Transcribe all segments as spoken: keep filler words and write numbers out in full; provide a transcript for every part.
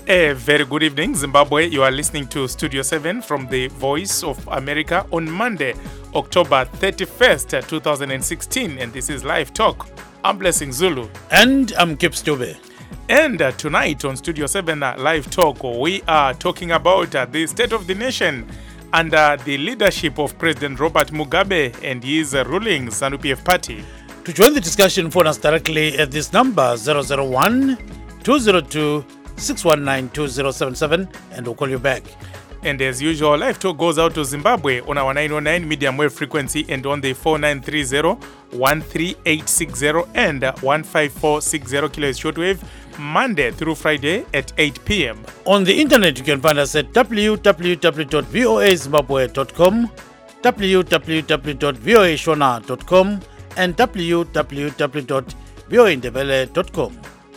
A very good evening, Zimbabwe. You are listening to Studio seven from the Voice of America on Monday, October thirty-first, twenty sixteen. And this is Live Talk. I'm Blessing Zulu. And I'm Kip Stube. And uh, tonight on Studio seven uh, Live Talk, we are talking about uh, the state of the nation under the leadership of President Robert Mugabe and his uh, ruling ZANU P F party. To join the discussion, phone us directly at this number zero zero one, two zero two, six one nine, two zero seven seven, and we'll call you back. And as usual, Live Talk goes out to Zimbabwe on our nine oh nine medium wave frequency and on the four nine three zero, one three eight six zero and one five four six zero kilohertz shortwave, Monday through Friday at eight p.m. On the internet, you can find us at w w w dot voa zimbabwe dot com, w w w dot voa shona dot com, and w w w dot voa ndebele dot com.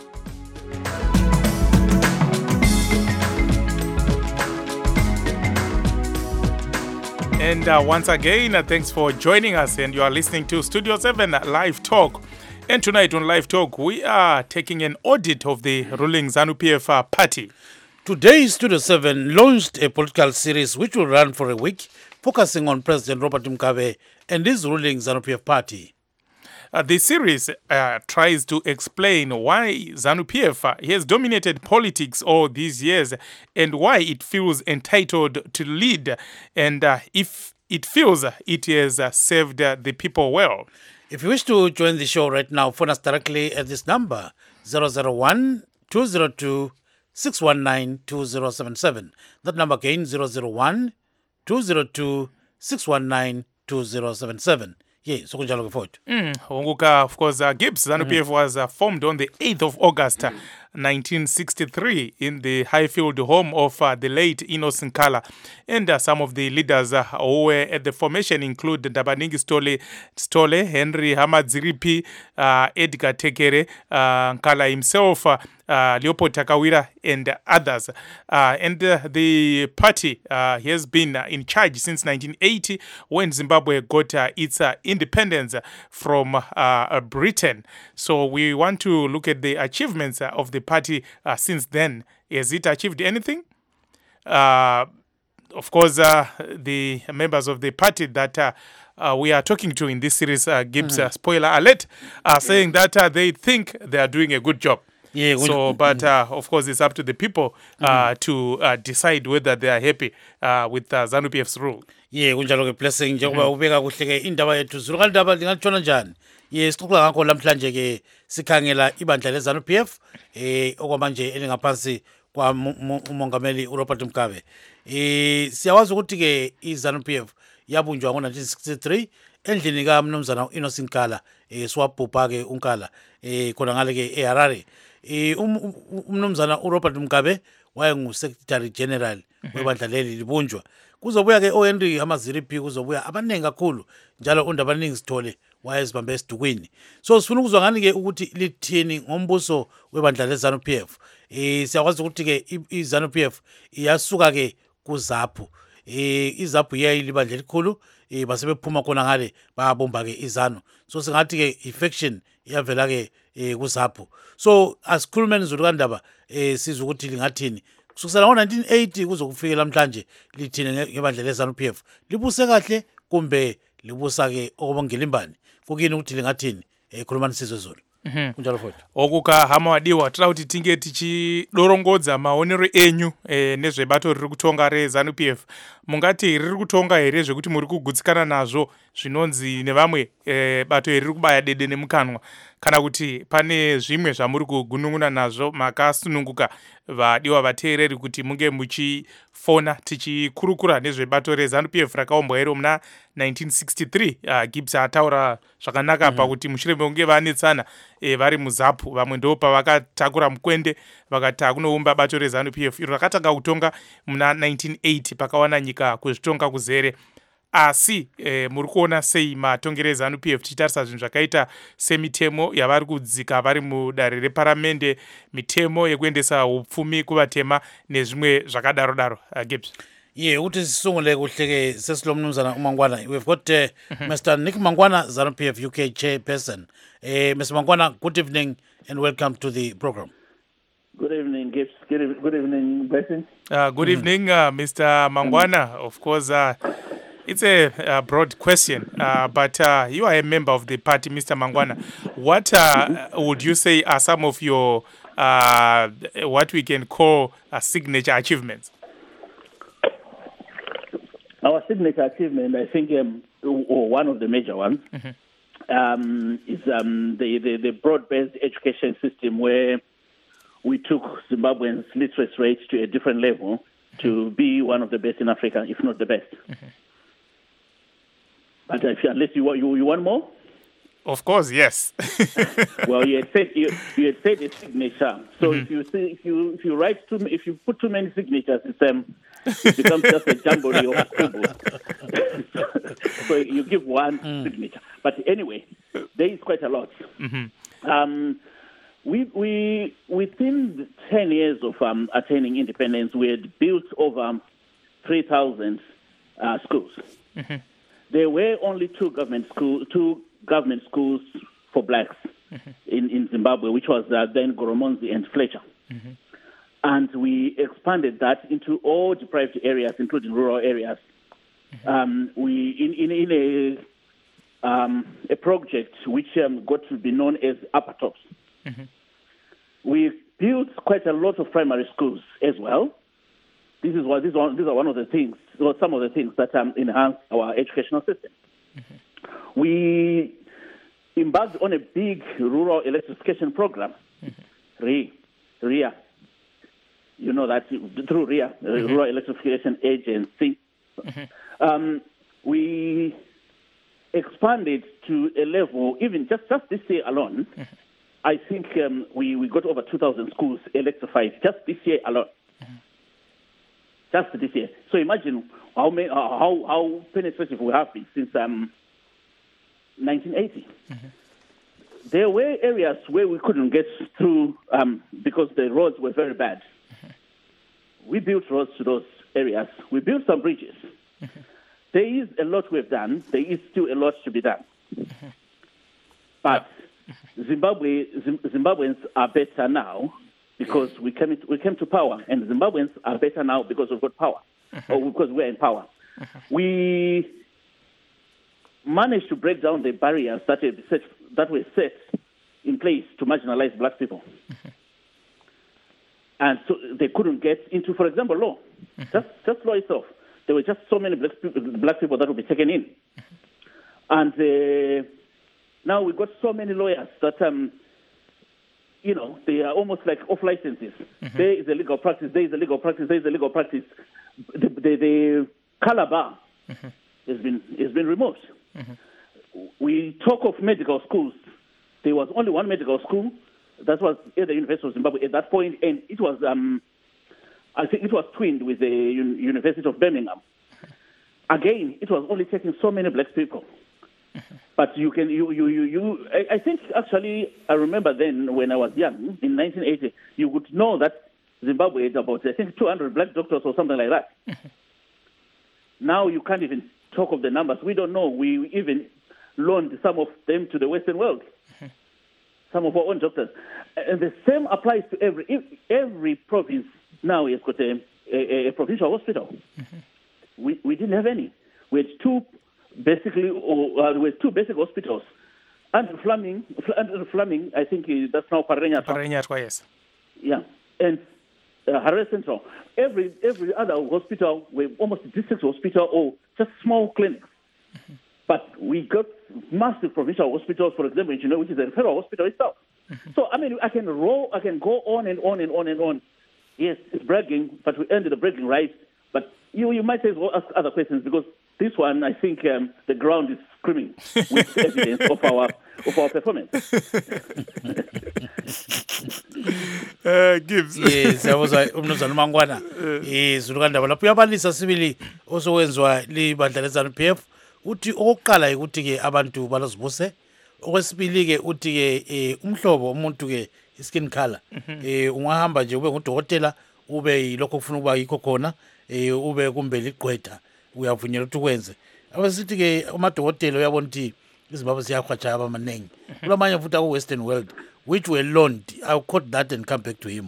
And uh, once again, uh, thanks for joining us. And you are listening to Studio seven Live Talk. And tonight on Live Talk, we are taking an audit of the ruling ZANU P F party. Today, Studio seven launched a political series which will run for a week, focusing on President Robert Mugabe and his ruling ZANU P F party. Uh, the series uh, tries to explain why ZANU P F uh, has dominated politics all these years and why it feels entitled to lead, and uh, if it feels it has uh, served uh, the people well. If you wish to join the show right now, phone us directly at this number zero zero one, two zero two, six one nine, two zero seven seven. That number again zero zero one, two zero two, six one nine, two zero seven seven. Yeah, so kunjalo ke forward. Mm, Onguka, of course, uh, Gibbs, ZANU P F was uh, formed on the eighth of August, uh, nineteen sixty-three in the Highfield home of uh, the late Innocent Nkala. And uh, some of the leaders uh, who were at the formation include Ndabaningi Stole, Stole Henry Hamadziripi, uh, Edgar Tekere, uh, Nkala himself, uh, Uh, Leopold Takawira and uh, others. Uh, and uh, the party uh, has been uh, in charge since nineteen eighty when Zimbabwe got uh, its uh, independence from uh, Britain. So we want to look at the achievements uh, of the party uh, since then. Has it achieved anything? Uh, of course, uh, the members of the party that uh, uh, we are talking to in this series, uh, Gibbs, mm. uh, spoiler alert, are saying that uh, they think they are doing a good job. Yeah, so, but uh, of course, it's up to the people uh, mm-hmm. to uh, decide whether they are happy uh, with uh, ZANU P F's rule. Yeah, kunjalo ke Blessing njengoba ubeka kuhle ke indaba yethu zulu ndaba lingatshona njani. Yes, sixoxa ngakho namhlanje ke sikhangela ibandla le ZANU P F eh okwamanje elingaphansi kwa umongameli uRobert Mugabe. Eh siyawazi ukuthi ke iZANU P F yabunjwa ngo nineteen sixty-three endlini ka mnumzana Innocent Nkala eh swabhubha ke uNkala eh khona ngale ke eHarare. Eh umnumzana uRobert Mugabe wayengu Secretary General webandla leli libunjwa. Kuzobuya ke oHenry Hamadziripi, kuzobuya abanengi kakhulu njalo undabaningi Sithole wayezibambe esidukwini. So sifuna ukuzwa ngani ke ukuthi lithini ngombuso webandla leZANU P F. Eh siyakwazi ukuthi ke iZANU P F iyasuka ke kuZAPU. Eh iZAPU yayilibandla elikhulu eh basebephuma khona ngale babomba ke iZANU. So singathi ke infection iyavela ke eh kuZAPU. So asikhulumeni zulu kandaba eh sizwe ukuthi lingathini kusukela ngo nineteen eighty kuze kufike namhlanje lithini ngebandla leZANU P F. Libuse kahle kumbe libusa ke okubongelimbani kukini ukuthi lingathini eh khulumani sizwe zulu. Kunjalo futhi okuka hama wadiwa tira kuti tinge tichidorongodza maonero enyu eh, nezvebato riri kutonga reZANU P F. Mungati riri kutonga here zvekuti muri kugutsikana nazvo zvinonzi nevamwe eh, bato riri kubaya dede nemukanwa, kana kuti pane zvimwe zvamuri kugunun'una nazvo makasununguka vadiwa vateereri kuti munge muchifona tichikurukura nezvebato reZANU P F rakaumbwa iro muna nineteen sixty-three. uh, Gibbs ataura zvakanaka mm. pakuti mushure mekunge vanetsana e, vari muZAPU vamwe ndo pavakatakura mukwende vakati kunoumba bato reZANU P F iro rakatanga kutonga muna nineteen eighty pakawana nyika kuzvitonga kuzere. Asi eh, muri kuona sei matongere eZANU P F tichitarisa zvinhu zvakaita semitemo yavari kudzika vari mudare reparamende, mitemo yekuendesa upfumi kuvatema nezvimwe zvakadaro daro. uh, Gibbs. Yeah, uthi sisungule kuhle ke sesilo mnumzana uMangwana. We've got uh, mm-hmm. Mister Nick Mangwana, ZANU P F U K chairperson. Uh, Mister Mangwana, good evening and welcome to the program. Good evening, Gibbs. Good, eve- good evening, Blessing. Uh, good evening, uh, Mister Mangwana. Of course, uh, it's a, a broad question, uh, but uh, you are a member of the party, Mister Mangwana. What uh, would you say are some of your uh, what we can call uh, signature achievements? Our signature achievement, I think, um, or one of the major ones, um, is um, the, the, the broad-based education system where we took Zimbabweans' literacy rate to a different level to be one of the best in Africa, if not the best. But if, unless you, want- you, you want more? Of course, yes. Well, you had said you, you had said a signature. So if you say, if you if you write too if you put too many signatures, it's, um, it becomes just a jamboree of scribbles. So you give one signature. But anyway, there is quite a lot. Um, we we within the ten years of um, attaining independence, we had built over three thousand uh, schools. There were only two government school two. government schools for blacks in, in Zimbabwe, which was uh, then Goromonzi and Fletcher. And we expanded that into all deprived areas, including rural areas. Um, we in, in, in a, um, a project which um, got to be known as Upper Tops. We built quite a lot of primary schools as well. This is what these are, these are one of the things, or some of the things that um, enhance our educational system. We embarked on a big rural electrification program, R I A, R I A. You know that through R I A, uh, Rural Electrification Agency. Um, we expanded to a level, even just, just this year alone, I think um, we, we got over two thousand schools electrified just this year alone. Just this year. So imagine how, many, how, how penetrative we have been since um, nineteen eighty. There were areas where we couldn't get through um, because the roads were very bad. We built roads to those areas. We built some bridges. There is a lot we've done. There is still a lot to be done. But Zimbabwe, Zim- Zimbabweans are better now because we came, into, we came to power, and Zimbabweans are better now because we've got power, or because we're in power. We managed to break down the barriers that were set, that were set in place to marginalize black people. And so they couldn't get into, for example, law. Just, just law itself. There were just so many black people, black people that would be taken in. And uh, now we've got so many lawyers that, um, you know, they are almost like off licenses. There is a legal practice, there is a legal practice, there is a legal practice. The, the, the color bar has been, has been removed. We talk of medical schools. There was only one medical school. That was at the University of Zimbabwe at that point, and it was, um, I think it was twinned with the Un- University of Birmingham. Again, it was only taking so many black people. But you can, you, you, you, you I, I think actually, I remember then when I was young, in nineteen eighty, you would know that Zimbabwe had about, I think, two hundred black doctors or something like that. Now you can't even talk of the numbers. We don't know. We even loaned some of them to the Western world, some of our own doctors. And the same applies to every every province now has got a, a, a provincial hospital. We we didn't have any. We had two, basically, or, uh, we had two basic hospitals. And Fleming, and Fleming, I think uh, that's now Parenyatwa. Parenyatwa, yes. Yeah, and uh, Harare Central. Every every other hospital, were almost a district hospital or just small clinics. But we got massive provincial hospitals, for example, you know, which is a federal hospital itself. So, I mean, I can roll, I can go on and on and on and on. Yes, it's bragging, but we ended the bragging right. But you you might as well ask other questions because this one, I think um, the ground is screaming with evidence of our of our performance. Uh, Gibbs. Yes, yabuzwa umnumzana Mangwana. Yes, ulukandaba lapho uyabalisa sibili osokwenziwa libandla leZANU-P F. Uthi okokuqala ukuthi ke abantu balozibuse. Okwesibili ke uthi ke eh, umhlobo umuntu ke skin color eh ungahamba nje ube ngudokotela ube yilokho ufuna ukuba yikho khona eh ube kumbe liqhwetha uyavunyelwa ukuthi ukwenze. Abasithi ke amadokotela uyabona ukuthi iZimbabwe siyakhwatsha abamanengi. Kulamanye futhi aku Western world which were loaned. I'll quote that and come back to him.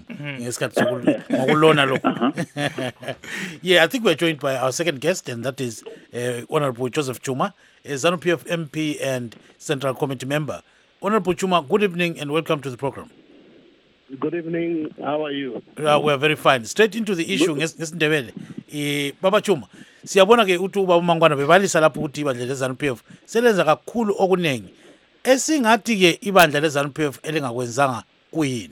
Mm-hmm. Yeah, I think we're joined by our second guest, and that is uh, Honorable Joseph Chuma, a ZANU P F M P and Central Committee member. Honorable Chuma, good evening and welcome to the program. Good evening. How are you? Uh, we're very fine. Straight into the issue. Ngesindebele. Eh Baba Chuma, siyabona ke uthi ubaba uMangwana bebalisa lapho ukuthi ibandla leZANU P F selenza kakhulu okunengi. Esingathi ke ibandla leZANU P F elingakwenzanga kuyini?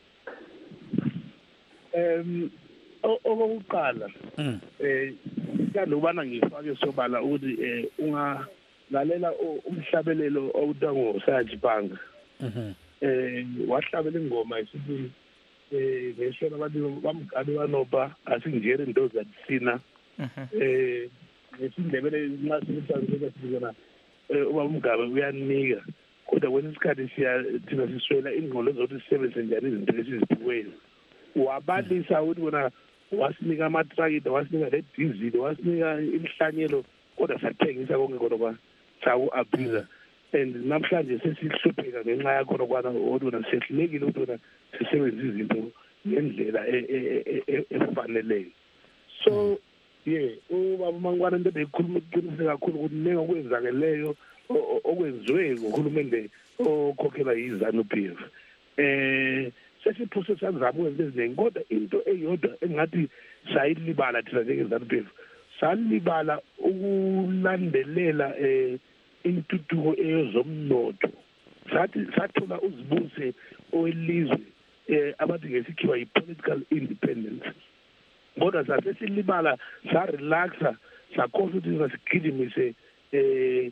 Um okokuqala eh kanobana ngifake sobala ukuthi eh ungalalela umhlabelelo owutango Saji Banga. Mhm. Eh wahlabela ingoma isithi eh ngeshona abantu bamgabe banoba asingere into zathina eh nesindebele nxa sithanzela sizona eh uba umgabe uyanika kodwa kwesinye isikhathi siya thina siswela ingqondo zokuthi sisebenze njani izinto lesiziphiweyo wabalisa ukuthi bona wasinika amatractor wasinika le diesel wasinika imhlanyelo kodwa sathengisa konke kodwa sawu abhiza and namhlanje sesihlupheka ngenxa yakho lokwana odwa sehlekile ukuthi sisebenza izinto ngendlela efaneleyo. So yeah ubaba Mangwana into beyikhuluma uqiniseke kakhulu ukuthi nenga kwenzakeleyo okwenziwe ngohulumende okhokhela yiZANU P F eh sesiphose sanzama ukwenza eziningi kodwa into eyodwa engathi sayilibala thina njengeZANU P F salibala ukulandelela eh intuthuko eyozomnotho sathi sathola uzibuse owelizwe eh abathi ngesikhiwa yi-political independence kodwa sasesilibala sa-relaxa sakhohlwa ukuthi sigijimise eh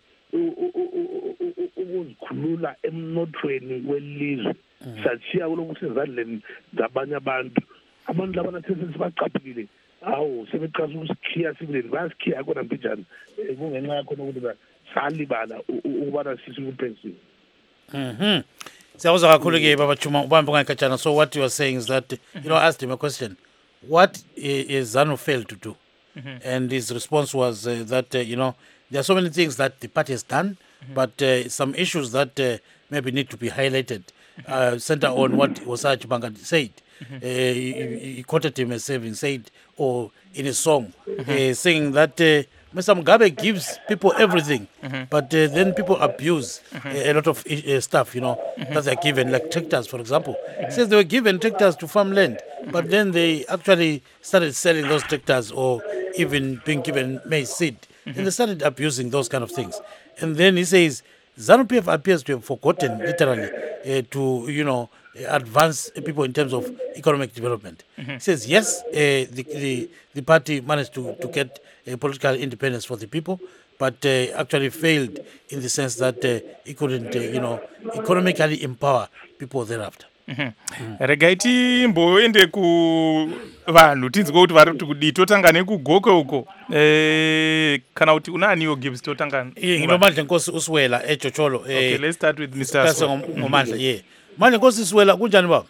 ukuzikhulula emnothweni welizwe sachiya kulokhu sezandleni zabanye abantu abantu laba nasesibacaphile awu sebeqasa ukusikhiya sibuleni bayasikhiya khona mbijana kungenxa yakho ukuthi salibala ubana sisukuphensiwe. Mhm. Siyawuza kakhulu ke Baba Chuma ubambe ngakhatshana. So what you are saying is that, you know, I asked him a question. What is ZANU failed to do? Mm-hmm. And his response was uh, that, uh, you know, there are so many things that the party has done, mm-hmm. but uh, some issues that uh, maybe need to be highlighted, uh, center on what Saji Banga said. Mm-hmm. Uh, he, he quoted him as having said, or in a song, mm-hmm. uh, saying that uh, Mister Mugabe gives people everything, mm-hmm. but uh, then people abuse mm-hmm. uh, a lot of uh, stuff, you know, mm-hmm. that they're given, like tractors, for example. Mm-hmm. He says they were given tractors to farmland, mm-hmm. but then they actually started selling those tractors or even being given maize seed. Mm-hmm. And they started abusing those kind of things. And then he says, ZANU P F appears to have forgotten, literally, uh, to, you know, advance people in terms of economic development. Mm-hmm. He says, yes, uh, the, the the party managed to, to get uh, political independence for the people, but uh, actually failed in the sense that uh, it couldn't, uh, you know, economically empower people thereafter. Regai timboende ku vanhu tinzwe kuti vari kuti kudi totanga nekugoko uko eh kana kuti unaniwo Gibbs totanga nginomandla Nkosi uSwela eJocholo. Okay, let's start with Mister Ngomandla. Yeah, manje Nkosi uSwela kunjani baba?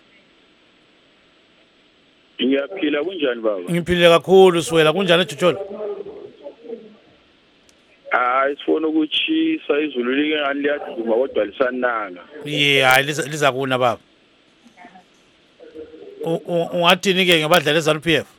Ngiyaphila kunjani baba? Ngiphile kakhulu uSwela kunjani eJocholo? Ah, isifona ukuchisa izulu like ngani liyaduma kodwa lisananga. Yeah, liza kuna baba. Ungathini ke ngabadlali eZANU P F?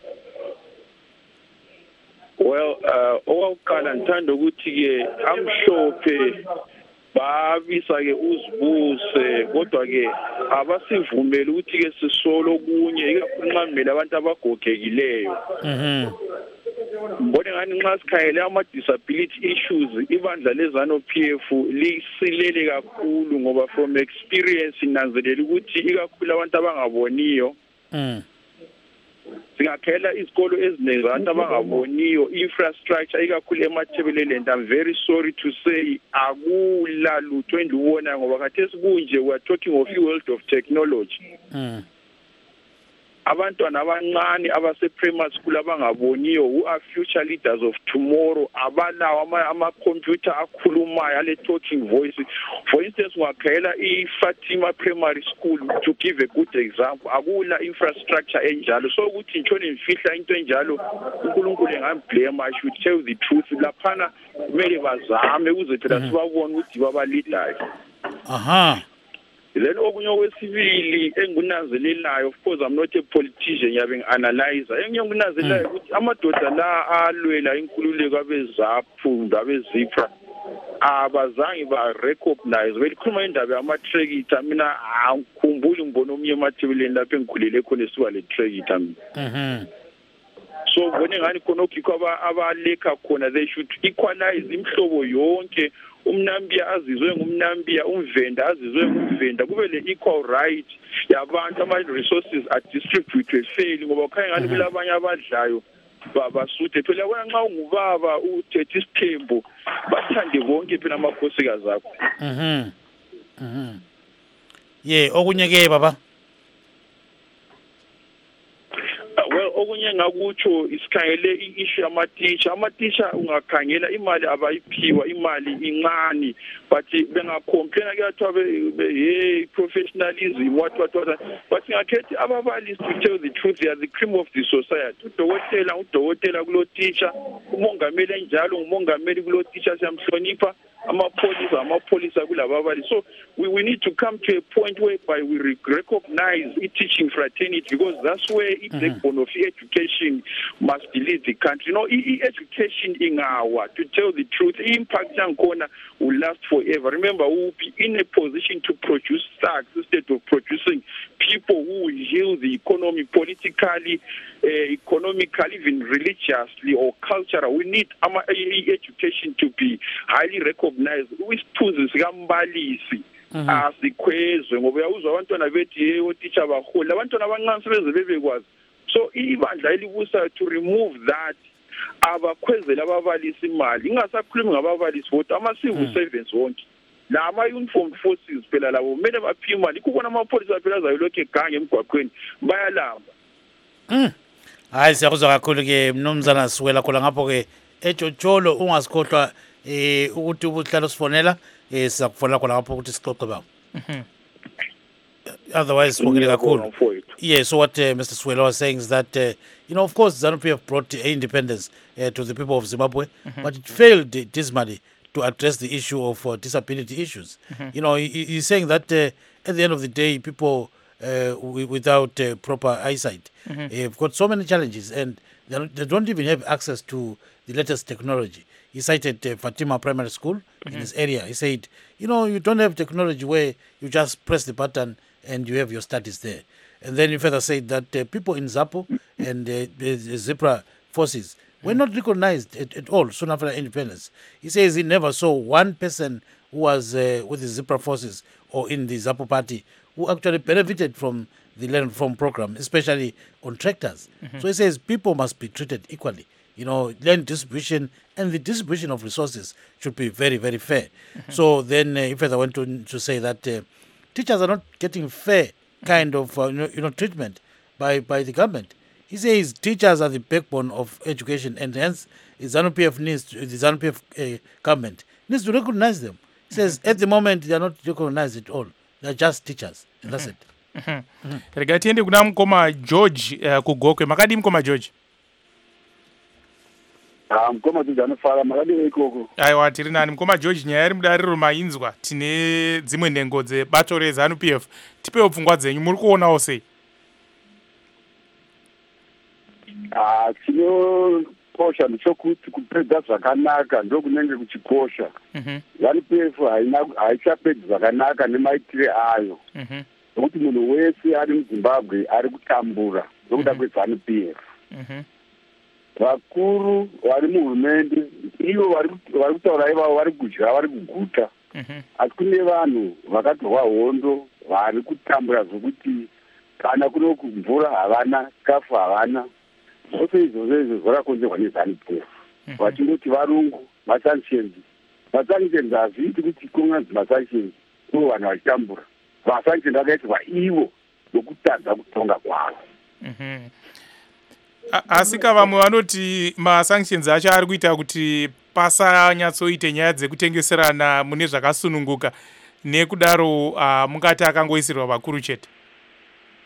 Well, uh owakuqala ngithanda ukuthi ke amhlophe babisa ke uzibuse kodwa ke abasivumela ukuthi ke sisolo kunye ikakhulumela abantu abagogekileyo. Mhm. Mbone ngani nxa sikhayele ama disability issues ibandla leZANU P F lisilele kakhulu ngoba from experience nanzelela ukuthi ikakhulu abantu abangaboniyo Mm. Singakhela izikolo eziningi abantu abangaboniyo infrastructure ikakhulu emathebeleni and I'm very sorry to say akula lutho endiwona ngoba khathesi kunje we are talking of a world of technology. Mm. Abantwana abancane abase primary school abangaboniyo who are future leaders of tomorrow abanawo ama computer akhulumayo ale talking voice. For instance, wakhela iFatima Primary School to give a good example akula infrastructure enjalo so ukuthi intshone imfihla into enjalo uNkulunkulu engamblame. I should tell the truth laphana kumele bazame ukuze phela sibabone ukuthi baba leaders. Aha. then okunye okwesibili engunanzelelayo, of course I'm not a politician, yabe ngi-analyzer, enye ngunanzelelayo ukuthi amadoda la alwela inkululeko abezaphu abezipra abazange ba-recognize. Belikhuluma indaba yama-trekita, mina angikhumbuli ngibona omnye emathebeleni lapho engikhulele khona esiba le-trekita mina. So ngibone ngani khona okikho abalekha khona, they should equalize imhlobo yonke, umnambia azizwe ngumnambia, umvenda azizwe ngumvenda, kube le equal right yabantu, ama-resources adistributwe fairly, ngoba khanye ngani kulabanye abadlayo babasuthe phela. Yabona nxa ungubaba uthethe isithembu bathande bonke phela amakhosikazi akho. Mhm. Mhm. Ye okunye ke baba. Well, okunye ngakutsho isikhangele i-issue yamateacher. Amateacher ungakhangela imali abayiphiwa, imali incane, but bengacomplain kuyathiwa hey professionalism what what what, but ngakhethi ababalisi, to tell the truth, they are the cream of the society. Udokotela udokotela kulo teacher, umongameli enjalo umongameli kulo teacher, siyamhlonipha. Amapolisa amapolisa kulababalisi. So we, we need to come to a point whereby we recognize teaching fraternity, because that's where the mm-hmm. backbone of education must lead the country. You know, education in our, to tell the truth, impact yankona will last forever. Remember, we will be in a position to produce stocks instead of producing people who will heal the economy politically, uh, economically, even religiously or cultural. We need our education to be highly recognized. Wisithunzi sikambalisi asikhwezwe, ngoba uyawuzwa abantwana bethi hey otitsha baholi, abantwana abancane sebeze bebekwazi. So ibandla elibusa to remove that, abakhwezela ababalisi imali, ingasakhulumi ngababalisi bodwa, ama-civil servants wonke la ama-uniformed forces phela labo kumele baphiwe imali. Kubona amapholisa phela azayolokhu egange emgwaqweni bayalamba. Hayi siyakuzwa kakhulu ke mnumzana Siwela khona ngapho ke eJojolo, ungasikhohlwa eh ukuthi ubuhlalo sifonela eh sizakufonela khona ngapho ukuthi sixoxe baba. Otherwise spokele kakhulu. Yeah, so what uh, Mister Siwela was saying is that uh, you know, of course ZANU-P F brought independence uh, to the people of Zimbabwe, mm-hmm. but it failed dismally to address the issue of uh, disability issues. Mm-hmm. You know, he, he's saying that uh, at the end of the day, people uh, w- without uh, proper eyesight mm-hmm. uh, have got so many challenges, and they don't, they don't even have access to the latest technology. He cited uh, Fatima Primary School mm-hmm. in his area. He said, you know, you don't have technology where you just press the button and you have your studies there. And then he further said that uh, people in ZAPO and uh, the Zipra forces were not recognized at, at all soon after independence. He says he never saw one person who was uh, with the Zipra forces or in the ZAPO party who actually benefited from the Learn From program, especially on tractors. Mm-hmm. So he says people must be treated equally. You know, land distribution and the distribution of resources should be very, very fair. Mm-hmm. So then uh, he further went to, to say that uh, teachers are not getting fair kind of uh, you, know, you know treatment by, by the government. He says teachers are the backbone of education, and hence the ZANU-P F needs to, the ZANU-P F uh, government needs to recognize them. He says at the moment they are not recognized at all. They are just teachers, and that's it. Rega tiende kuna mkoma George uh, kugokwe. Makadi mkoma George? Ah, mkoma George anofara makadi ikoko. Aiwa tiri nani mkoma George nyaya mudariro mainzwa tine dzimwe nhengo dzebato reZANU-P F. Tipewo pfungwa dzenyu, muri kuonawo sei? Ah, chinokosha ndechokuti kupedza zvakanaka ndokunenge kuchikosha. Mhm. ZANU-P F haina haichapedzi zvakanaka nemaitire ayo. Mhm. Nokuti munhu wese ari muZimbabwe ari kutambura nokuda kweZANU-P F. Mhm. Vakuru vari muhurumende ivo vari kutaura ivavo vari kudya vari kuguta. Mhm. Asi kune vanhu vakatorwa hondo vari kutambura zvokuti kana kuno mvura havana, chikafu havana. Zvose izvozvo izvo zvakakonzerwa neZANU-P F. Vachingoti varungu masanctions. Masanctions hazviiti kuti kunganzi masanctions ivo vanhu vachitambura. Masanctions akaitirwa ivo nokutadza kutonga kwavo. Mhm. Asika vamwe vanoti masanctions acho ari kuita kuti pasanyatsoite nyaya dzekutengeserana mune zvakasununguka, nekudaro uh, mungati akangoisirwa vakuru chete.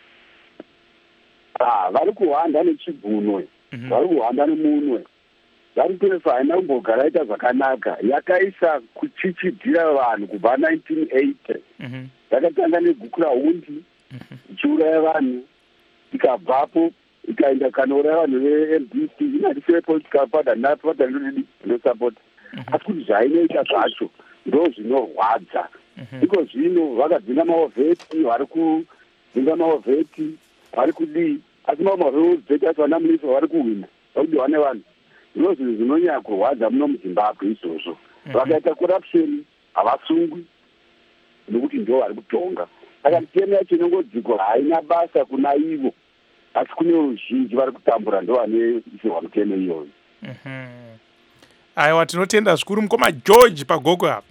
Ah, vari kuhanda nechibhunwe, vari kuhanda nemunwe. ZANU-P F haina kumbogara ita zvakanaka. Yakaisa kuchichidzira vanhu kubva nineteen eighty. Yakatanga neGukurahundi ichiuraya vanhu, ikabvapo ikaenda kanouraya vanhu ve-M D C, inati sepolitical party napadanuridi inosapota. Asi kuti zvainoita zvacho ndo zvinorwadza. Iko zvino vakadzinga maovheti, vari kudzinga maovheti, vari kudii, asi maovheti acho vana muniswa vari kuhwina, vakudiwa nevanhu. Ndo zvinhu zvinonyanya kurwadza muno muZimbabwe izvozvo. Vakaita corruption havasungwi nokuti ndo vari kutonga. Saka mitemo yacho inongodzikwa haina basa kuna ivo, asi kune ruzhinji vari kutambura ndo vane isirwa mitemo iyoyo. Aiwa, tinotenda zvikuru mukoma George pagogo apa.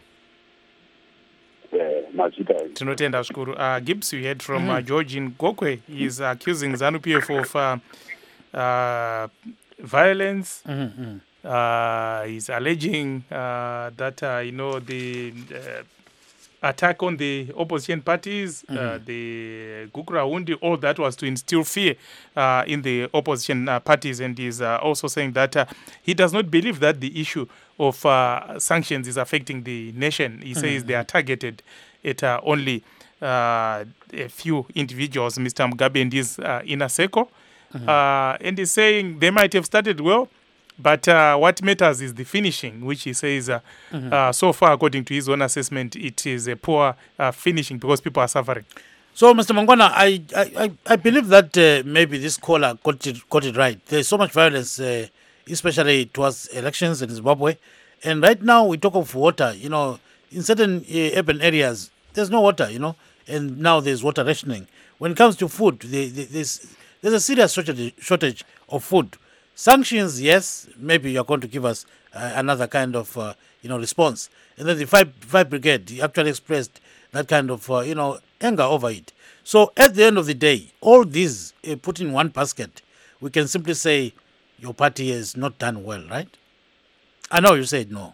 Tinotenda zvikuru. Uh, Gibbs, we heard from uh, George in Gokwe. He's accusing ZANU-P F of uh, uh, violence. Mm-hmm. Uh, he's alleging uh, that, uh, you know, the uh, attack on the opposition parties, mm-hmm. uh, the Gukurahundi, all that was to instill fear uh, in the opposition uh, parties. And he's uh, also saying that uh, he does not believe that the issue of uh, sanctions is affecting the nation. He mm-hmm. says they are targeted at uh, only uh, a few individuals, Mister Mugabe and his uh, inner circle. Mm-hmm. Uh, and he's saying they might have started well, but uh, what matters is the finishing, which he says uh, mm-hmm. uh, so far, according to his own assessment, it is a poor uh, finishing because people are suffering. So, Mister Mangwana, I, I, I believe that uh, maybe this caller got it, got it right. There's so much violence, uh, especially towards elections in Zimbabwe. And right now we talk of water, you know, in certain uh, urban areas, there's no water, you know, and now there's water rationing. When it comes to food, they, they, there's, there's a serious shortage, shortage of food. Sanctions, yes, maybe you're going to give us uh, another kind of, uh, you know, response. And then the Five, five Brigade actually expressed that kind of, uh, you know, anger over it. So at the end of the day, all these uh, put in one basket, we can simply say your party has not done well, right? I know you said no.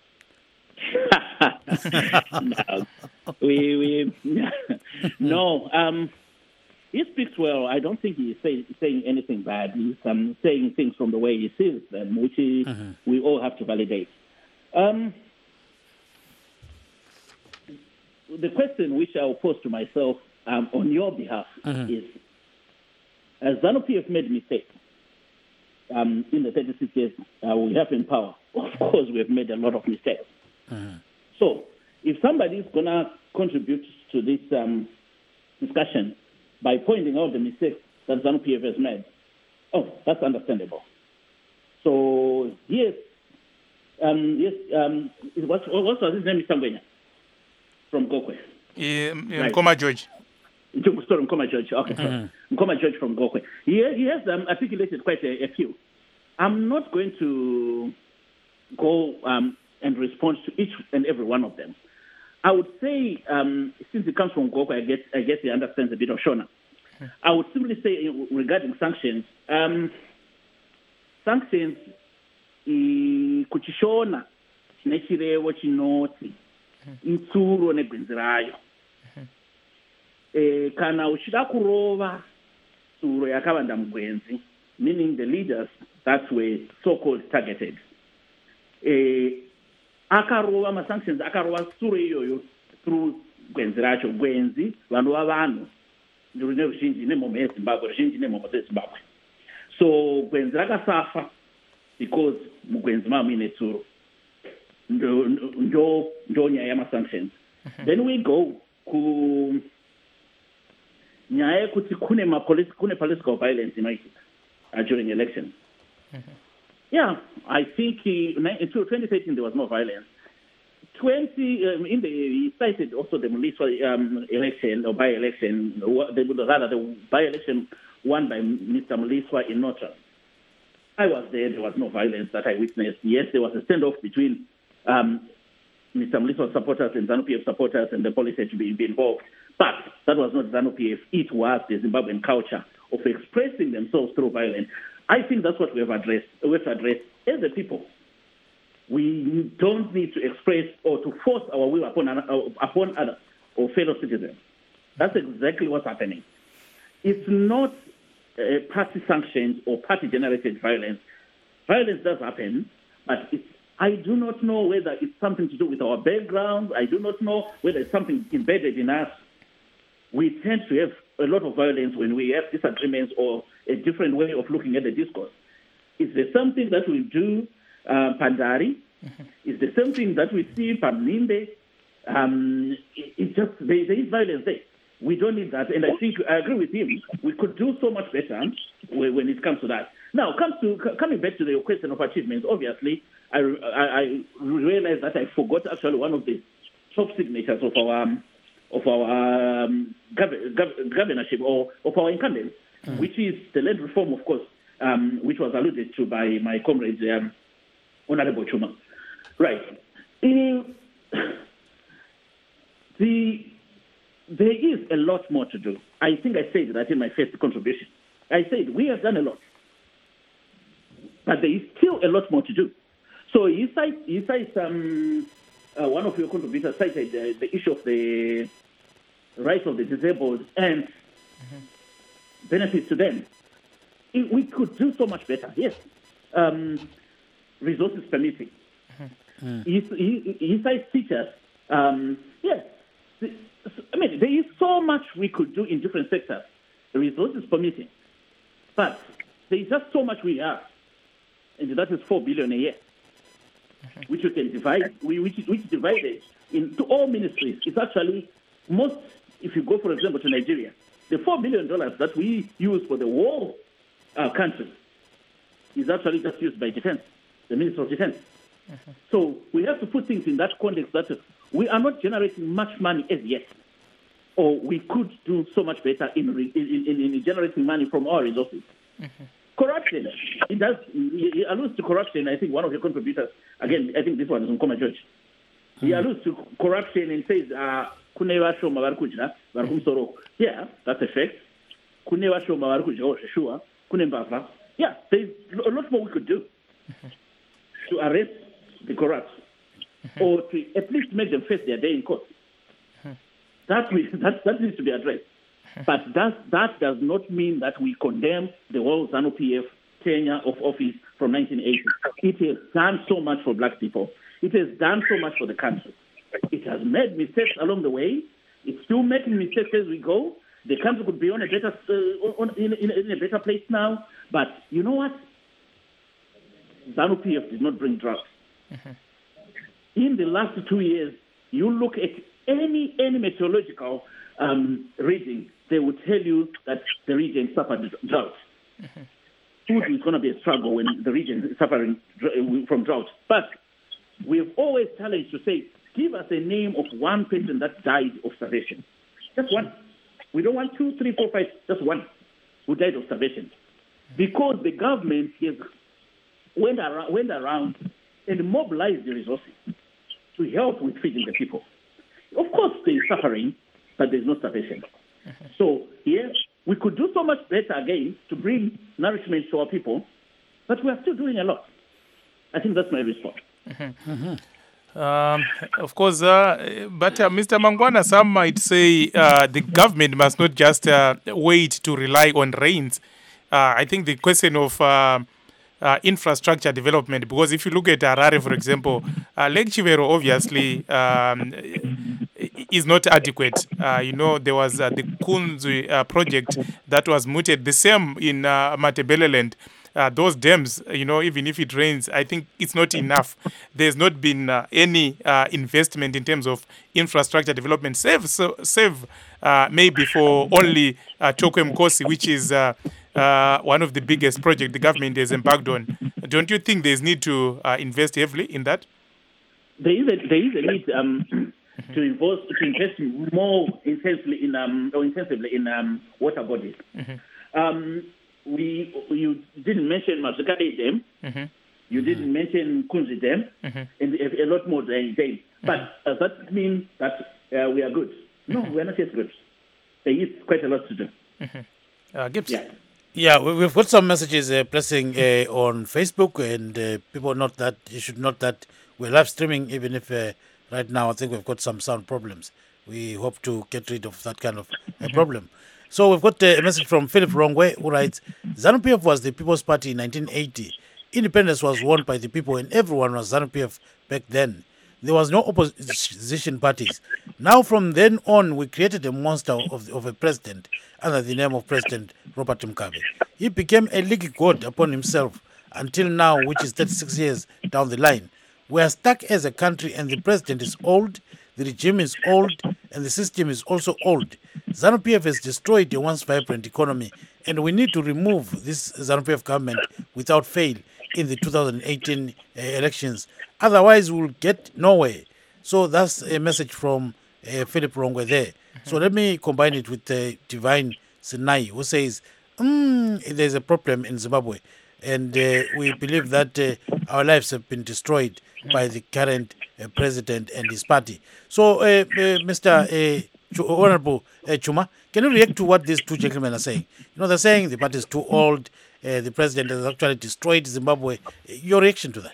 no, we, we no. Um, he speaks well. I don't think he's say, saying anything bad. He's um, saying things from the way he sees them, which he, mm-hmm. we all have to validate. Um, the question which I'll pose to myself um, on your behalf mm-hmm. is, has ZANU-P F made mistakes um, in the thirty-six years uh, we have in power? Of course, we have made a lot of mistakes. Mm-hmm. So, if somebody is going to contribute to this um, discussion by pointing out the mistakes that ZANU-P F has made, oh, that's understandable. So, yes, um, yes, um, what, what was his name? Mister Ngwenya from Gokwe. Um, right. Nkoma George. Sorry, Nkoma George. Okay, sorry. Mm-hmm. Nkoma George from Gokwe. He, he has um, articulated quite a, a few. I'm not going to go um, and respond to each and every one of them. I would say, um, since it comes from Gokwe, I guess, I guess he understands a bit of Shona. Okay. I would simply say regarding sanctions, um, sanctions, kuchishona, chinechirewo chinoti, itsuro negwenzi rayo. Eh, kana uchida kurova tsuro yakavanda mugwenzi, meaning the leaders that were so-called targeted. Eh, akarova masanctions akarova tsuro iyoyo through gwenzi racho. Gwenzi vanhu vavanhu rune ruzhinji nemhomo yeZimbabwe, ruzhinji nemhomo dzeZimbabwe. So gwenzi rakasafa because mugwenzi mava muine tsuro. Ndo ndo ndo nyaya yamasanctions. Then we go ku nyaya yekuti kune mapolice kune political violence inoitika uh, during elections. Mm-hmm. Yeah, I think uh, in twenty thirteen there was no violence. twenty um, in the he cited also the Muliswa um, election or by-election, the, rather the by-election won by Mister Muliswa in Northern. I was there. There was no violence that I witnessed. Yes, there was a standoff between um, Mister Muliswa supporters and ZANU-P F supporters, and the police had to be, be involved. But that was not ZANU-P F. It was the Zimbabwean culture of expressing themselves through violence. I think that's what we have addressed. We have addressed as a people. We don't need to express or to force our will upon upon others or fellow citizens. That's exactly what's happening. It's not uh, party sanctions or party-generated violence. Violence does happen, But it's, I do not know whether it's something to do with our background. I do not know whether it's something embedded in us. We tend to have a lot of violence when we have disagreements or a different way of looking at the discourse. Is there something that we do, uh, Pandari? Mm-hmm. Is there something that we see, Pamnimbe? Um, it, it just, there, there is violence there. We don't need that. And I think I agree with him. We could do so much better when, when it comes to that. Now, comes to, coming back to the question of achievements, obviously, I, I, I realized that I forgot actually one of the top signatures of our um, of our um, gov- gov- governorship or of our incumbents, mm. which is the land reform, of course, um, which was alluded to by my comrade, um, Honorable Chuma. Right. In, the, there is a lot more to do. I think I said that in my first contribution. I said we have done a lot, but there is still a lot more to do. So he cites, he cites um, uh, one of your contributors cited uh, the issue of the rights of the disabled and mm-hmm. benefits to them. If we could do so much better, yes. Um, resources permitting. Mm-hmm. Mm. He, he, he cites teachers. Um, yes. I mean, there is so much we could do in different sectors, the resources permitting. But there is just so much we have, and that is four billion a year, mm-hmm. which we can divide, which is which divided into all ministries. It's actually most. If you go, for example, to Nigeria, the four billion dollars that we use for the whole uh, country is actually just used by defense, the Minister of Defense. Mm-hmm. So we have to put things in that context that we are not generating much money as yet, or we could do so much better in in, in, in generating money from our resources. Mm-hmm. Corruption, it does. He alludes to corruption. I think one of your contributors, again, I think this one is on Nkoma George. He mm-hmm. alludes to corruption and says, uh, yeah, that's a fact. Yeah, there's a lot more we could do mm-hmm. to arrest the corrupt mm-hmm. or to at least make them face their day in court. Mm-hmm. That, we, that, that needs to be addressed. Mm-hmm. But that, that does not mean that we condemn the whole ZANU P F tenure of office from nineteen eighty. It has done so much for black people. It has done so much for the country. It has made mistakes along the way. It's still making mistakes as we go. The country could be on a better, uh, on, in, in, in a better place now. But you know what? ZANU P F did not bring drugs. Mm-hmm. In the last two years, you look at any any meteorological um, reading, they will tell you that the region suffered drought. Mm-hmm. Food is going to be a struggle when the region is suffering from drought. But we've always challenged to say, give us a name of one person that died of starvation. Just one. We don't want two, three, four, five, just one who died of starvation. Because the government has went around, went around and mobilized the resources to help with feeding the people. Of course, there is suffering, but there is no starvation. Mm-hmm. So, yes, we could do so much better again to bring nourishment to our people, but we are still doing a lot. I think that's my response. Mm-hmm. Mm-hmm. Um, of course, uh, but uh, Mister Mangwana, some might say uh, the government must not just uh, wait to rely on rains. Uh, I think the question of uh, uh, infrastructure development, because if you look at Harare, for example, uh, Lake Chivero obviously um, is not adequate. Uh, you know, there was uh, the Kunzwi uh, project that was mooted. The same in uh, Matebeleland. Uh, those dams, you know, even if it rains, I think it's not enough. There's not been uh, any uh, investment in terms of infrastructure development, save, so, save uh, maybe for only uh, Chokwe Mkosi, which is uh, uh, one of the biggest projects the government has embarked on. Don't you think there's need to uh, invest heavily in that? There is a, there is a need um, to, invest, to invest more intensively in um, or intensively in um, water bodies. Mm-hmm. Um, We, you didn't mention Mazukari Dam, mm-hmm. you didn't mm-hmm. mention Kunzi Dam, mm-hmm. and a, a lot more than Dam. But mm-hmm. does that mean that uh, we are good? No, mm-hmm. we are not yet good. There is quite a lot to do. Mm-hmm. Uh, Gibbs? Yeah. Yeah, we've got some messages uh, pressing uh, on Facebook, and uh, people note that you should note that we're live streaming, even if uh, right now I think we've got some sound problems. We hope to get rid of that kind of uh, mm-hmm. problem. So we've got a message from Philip Rongwe, who writes, ZANU P F was the People's Party in nineteen eighty. independence was won by the people and everyone was ZANU-P F back then. There was no opposition parties. Now from then on, we created a monster of, of a president under the name of President Robert Mugabe. He became a leaky god upon himself until now, which is thirty-six years down the line. We are stuck as a country and the president is old, the regime is old, and the system is also old. ZANU-P F has destroyed a once vibrant economy, and we need to remove this ZANU-P F government without fail in the two thousand eighteen uh, elections. Otherwise, we'll get nowhere. So that's a message from uh, Philip Rongwe there. Mm-hmm. So let me combine it with uh, Divine Sinai, who says, mm, there's a problem in Zimbabwe, and uh, we believe that uh, our lives have been destroyed by the current uh, president and his party. So, uh, uh, Mister Uh, Honorable uh, Chuma, can you react to what these two gentlemen are saying? You know, they're saying the party is too old, uh, the president has actually destroyed Zimbabwe. Your reaction to that?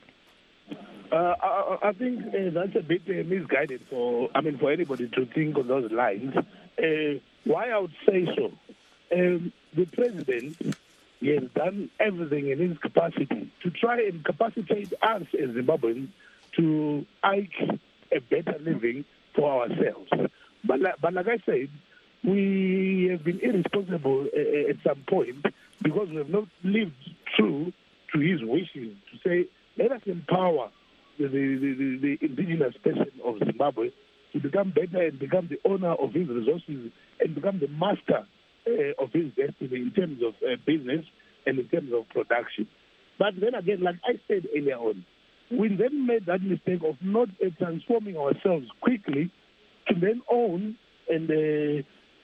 Uh, I, I think uh, that's a bit uh, misguided for, I mean, for anybody to think on those lines. Uh, why I would say so? Um, the president, he has done everything in his capacity to try and capacitate us as Zimbabweans to eke a better living for ourselves. But like, but like I said, we have been irresponsible uh, at some point because we have not lived true to his wishes to say, let us empower the, the, the, the indigenous person of Zimbabwe to become better and become the owner of his resources and become the master uh, of his destiny in terms of uh, business and in terms of production. But then again, like I said earlier on, we then made that mistake of not uh, transforming ourselves quickly to then own and uh,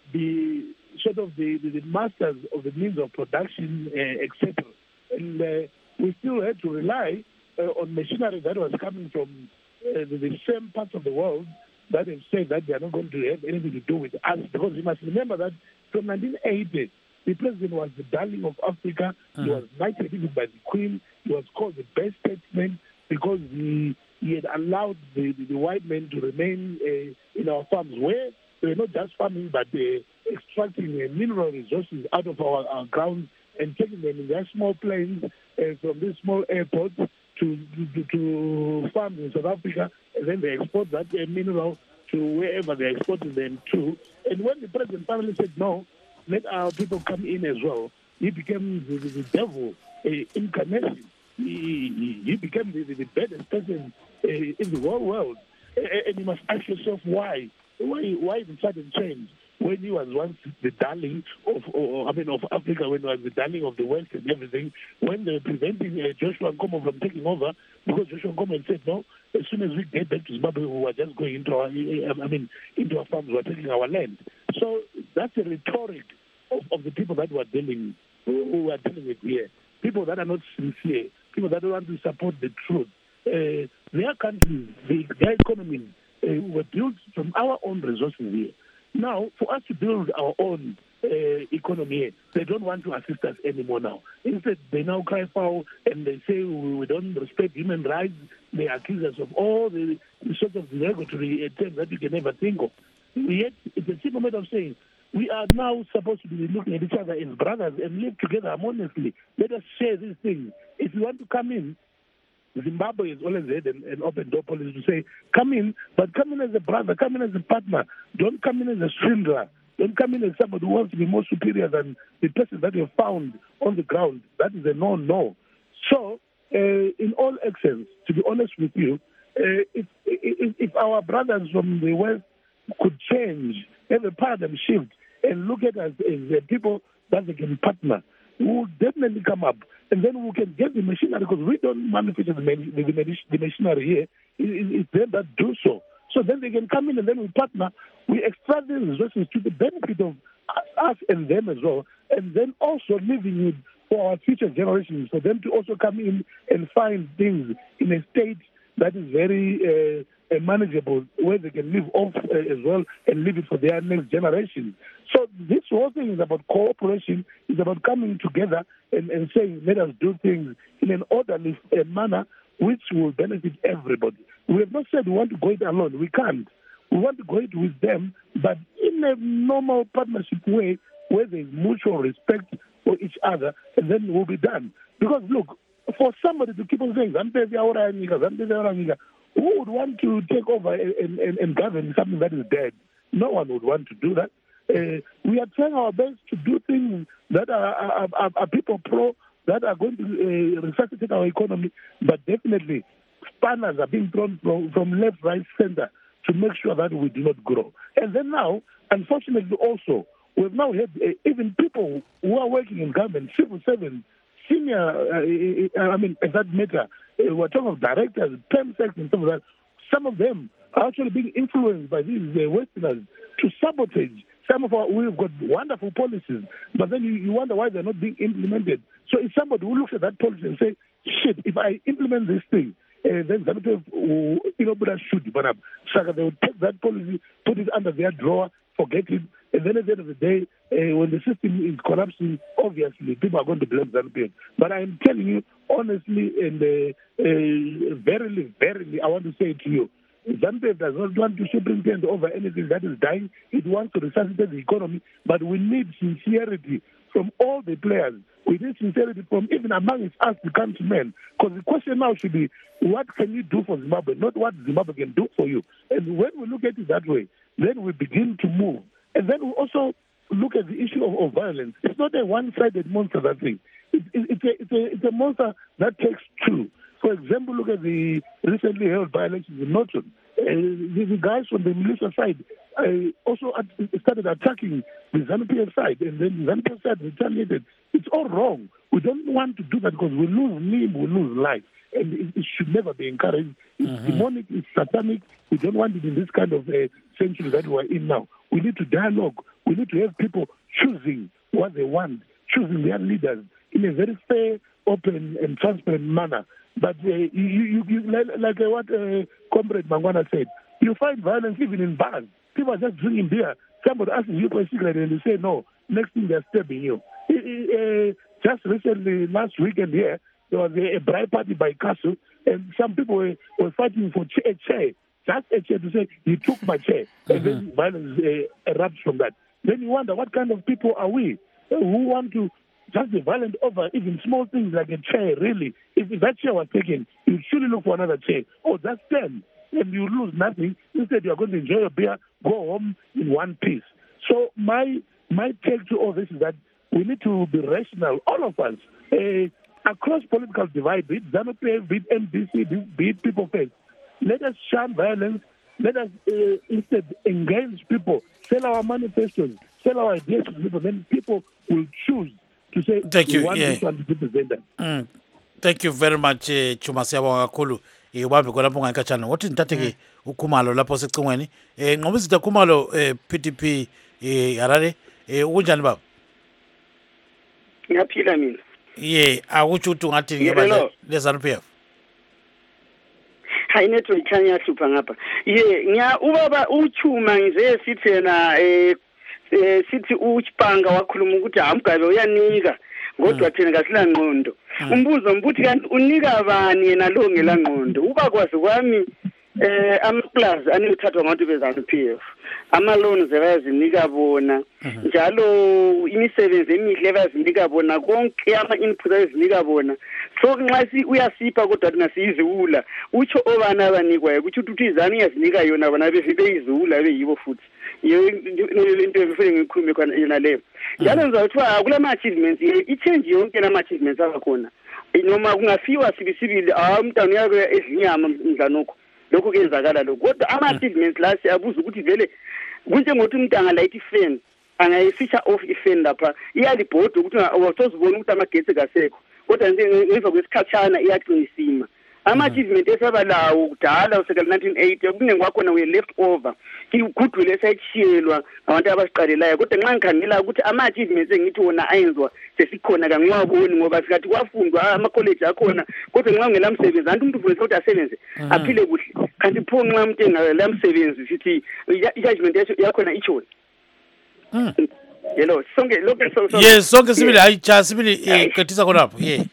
be sort of the, the, the masters of the means of production, uh, et cetera. And uh, we still had to rely uh, on machinery that was coming from uh, the, the same parts of the world that have said that they are not going to have anything to do with us. Because you must remember that from nineteen eighty, the president was the darling of Africa. Mm. He was knighted even by the Queen. He was called the best statesman because he, he had allowed the, the, the white men to remain uh, in our farms where they were not just farming but uh, extracting uh, mineral resources out of our, our grounds and taking them in their small planes uh, from these small airports to, to, to farms in South Africa, and then they export that uh, mineral to wherever they're exporting them to. And when the president finally said, no, let our people come in as well, he became the, the, the devil uh, incarnation. He, he, he became the, the, the baddest person uh, in the whole world. Uh, and you must ask yourself why. Why, why the sudden change? When he was once the darling of, or, I mean, of Africa, when he was the darling of the West and everything, when they were preventing uh, Joshua Nkomo from taking over, because Joshua Nkomo said, no, as soon as we get back to Zimbabwe, we were just going into our, I mean, into our farms, we were taking our land. So that's a rhetoric of, of the people that we're dealing, who we are dealing with here. People that are not sincere, people that don't want to support the truth. Uh, their countries, the, their economies uh, were built from our own resources here. Now, for us to build our own uh, economy here, they don't want to assist us anymore now. Instead, they now cry foul and they say we, we don't respect human rights. They accuse us of all the, the sort of derogatory terms that you can ever think of. Yet, it's a simple matter of saying, we are now supposed to be looking at each other as brothers and live together harmoniously. Let us share these things. If you want to come in, Zimbabwe has always had an, an open door policy to say, come in, but come in as a brother, come in as a partner. Don't come in as a swindler. Don't come in as somebody who wants to be more superior than the person that you found on the ground. That is a no-no. So, uh, in all actions, to be honest with you, uh, if, if, if our brothers from the West could change, have a paradigm shift, and look at us as uh, people that they can partner, we will definitely come up. And then we can get the machinery, because we don't manufacture the, the, the, the machinery here. It, it, it's them that do so. So then they can come in and then we partner. We extract these resources to the benefit of us and them as well. And then also leaving it for our future generations, for them to also come in and find things in a state that is very uh, manageable, where they can live off uh, as well and leave it for their next generation. So this whole thing is about cooperation, it's about coming together and, and saying, let us do things in an orderly uh, manner which will benefit everybody. We have not said we want to go it alone. We can't. We want to go it with them, but in a normal partnership way where there is mutual respect for each other, and then it will be done. Because, look, for somebody to keep on saying, who would want to take over and, and, and govern something that is dead? No one would want to do that. Uh, we are trying our best to do things that are, are, are, are people pro, that are going to uh, resuscitate our economy, but definitely spanners are being thrown from, from left, right, center to make sure that we do not grow. And then now, unfortunately also, we've now had uh, even people who are working in government, civil servants, senior, uh, I mean, as that matter, uh, we're talking of directors, term sects and stuff like that. Some of them are actually being influenced by these uh, Westerners to sabotage. Some of our, we've got wonderful policies, but then you, you wonder why they're not being implemented. So if somebody who looks at that policy and say, shit, if I implement this thing, uh, then ZANU-P F, you know, but I should, but so they would take that policy, put it under their drawer, forget it, and then at the end of the day, uh, when the system is collapsing, obviously people are going to blame ZANU-P F. But I'm telling you, honestly, and uh, uh, verily, verily, I want to say to you, ZANU-P F does not want to superintend over anything that is dying. It wants to resuscitate the economy, but we need sincerity from all the players. We need sincerity from even among us, the countrymen. Because the question now should be, what can you do for Zimbabwe, not what Zimbabwe can do for you. And when we look at it that way, then we begin to move. And then we also look at the issue of, of violence. It's not a one-sided monster, that thing. It, it, it's, a, it's, a, it's a monster that takes two. For example, look at the recently held by-elections in Norton. Uh, the, the guys from the militia side uh, also at, started attacking the ZANU-P F side, and then the ZANU-P F side retaliated. It's all wrong. We don't want to do that because we lose name, we lose life. And it, it should never be encouraged. It's mm-hmm. demonic, it's satanic. We don't want it in this kind of uh, century that we're in now. We need to dialogue. We need to have people choosing what they want, choosing their leaders in a very fair, open, and transparent manner. But uh, you, you, you, like, like uh, what uh, Comrade Mangwana said, you find violence even in bars. People are just drinking beer. Somebody asks you for a cigarette and you say no. Next thing they're stabbing you. Uh, just recently, last weekend here, there was a, a bribe party by Castle, and some people were, were fighting for a chair. Just a chair to say, he took my chair. Mm-hmm. And then violence uh, erupts from that. Then you wonder, what kind of people are we uh, who want to just be violent over even small things like a chair, really? If, if that chair was taken, you surely look for another chair. Oh, that's ten. And you lose nothing. Instead, you're going to enjoy your beer, go home in one piece. So my my take to all this is that we need to be rational, all of us, uh, across political divide, be it ZANU-P F, be it M D C, be it People First. Let us shun violence. Let us uh, instead engage people, sell our manifestos, sell our ideas to people. Then people will choose to say, thank you. We want yeah. this one to represent them. Mm. Thank you very much, uh, Chuma Siyabonga kakhulu. Eh ubambe khona lapho ngayikhatshana. Ngothi nithathe ke uKhumalo lapho secingweni. Eh Nqobizitha Khumalo eh P D P eh Harare eh ukunjani baba? Ngiyaphila mina. Yeah, akutsho ukuthi ngathi ngeba le ZANU-P F. Hayi network ikhanya yahlupha ngapha. Ye ngiya ubaba uChuma ngize sithi yena eh sithi uChipanga wakhuluma ukuthi amgabe uyanika kodwa thina kasila ngqondo. Umbuzo mbuthi kanti unika bani yena lo ngela ngqondo? Uba kwazi kwami eh amaplaza anithathwa ngabantu beZANU-P F. Ama loans bayazinika bona njalo imisebenzi emihle bayazinika bona konke ama inputs bayazinika bona. So nxa si uyasipha kodwa ngasizula utsho obana abanikwayo ukuthi uthi izani yazinika yona bona befibe izula beyibo futhi into ebefike ngikhulume khona yona leyo njalo ngizathiwa kulama achievements i-change yonke lama achievements abakhona noma kungafiwa sibisibili ah umntana yakho ezinyama mdlanokho lokho kuyenzakala lokho kodwa ama achievements la siyabuza ukuthi vele kunjengokuthi umntana light fan angayisisha off ifan lapha iyalibhoda ukuthi awuzozibona ukuthi amagetsi kasekho kodwa ngemva kwesikhatshana iyaqinisima ama-achievement esabalawo kudala usekela nineteen eighty okuningi kwakhona we left over goodwill esayishiyelwa ngabantu abasiqalelayo kodwa nxa ngikhangela ukuthi ama-achievements engithi wona ayenziwa sesikhona kangiwaboni ngoba sikathi kwafundwa ama-college akhona kodwa nxa ungela msebenzi anti umuntu ufundisa ukuthi asebenze aphile kuhle kanti pho nxa umuntu engela msebenzi sithi i-judgment yakhona itshoni yelo sonke lokho so yes sonke sibili hayi cha sibili qedisa khonapho yeah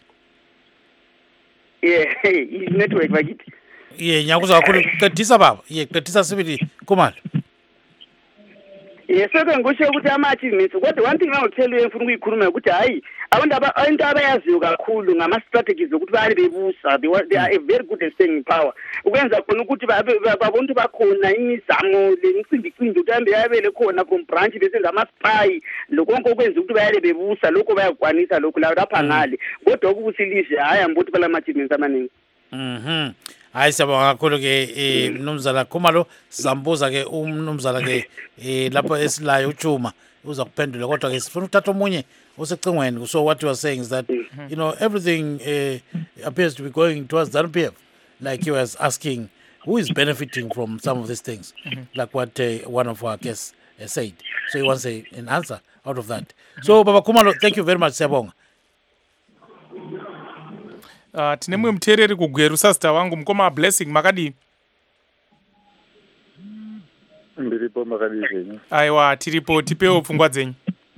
yeah network bakithi yeah nyakuza kakhulu qedisa baba yeah qedisa sibili Khumalo yes seke ngisho ukuthi ama achievements kodwa one thing I will tell you ngifuna ukuyikhuluma ukuthi hayi abantu into abayaziyo kakhulu ngama-strategies ukuthi baye bebusa they are very good at staying in power ukwenza khona ukuthi babontu bakhona imizamo lemicimbicimbi ukuthi hambe yabele khona from branch besenza ama-spy lokonke okwenza ukuthi bayale bebusa lokho bayakwanisa lokhu lapha ngale kodwa ukuthi ilizwe hhayi ambuthi balama-achievements amaningi. Mhm. Hayi siyabonga kakhulu ke mnumzana Khumalo sizambuza ke umnumzana ke lapho esilayo uJuma uza kuphendula kodwa ke sifuna ukuthatha omunye osecingweni. So what you are saying is that you know everything uh, appears to be going towards ZANU P F, like he was asking who is benefiting from some of these things, mm-hmm. like what uh, one of our guests uh, said. So he wants a, an answer out of that. Mm-hmm. So Baba Khumalo, thank you very much siyabonga. Uh, tine mwe mtereri kugweru sasta wangu mkoma Blessing makadi. Ndiripo makadi zenyu. Aiwa tiripo tipeo pfungwa dzenyu.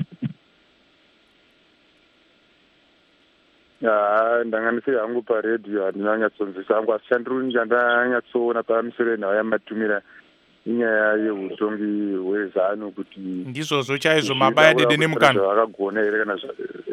Ya ndanganise yangu pa radio andina nyatsonzisa yangu ashandru njanda nyatsoona pa misere nawo yamatumira inyaya yeutongi hwezanu kuti ndizvozvo chaizvo mabaya dede nemukana vakagona here kana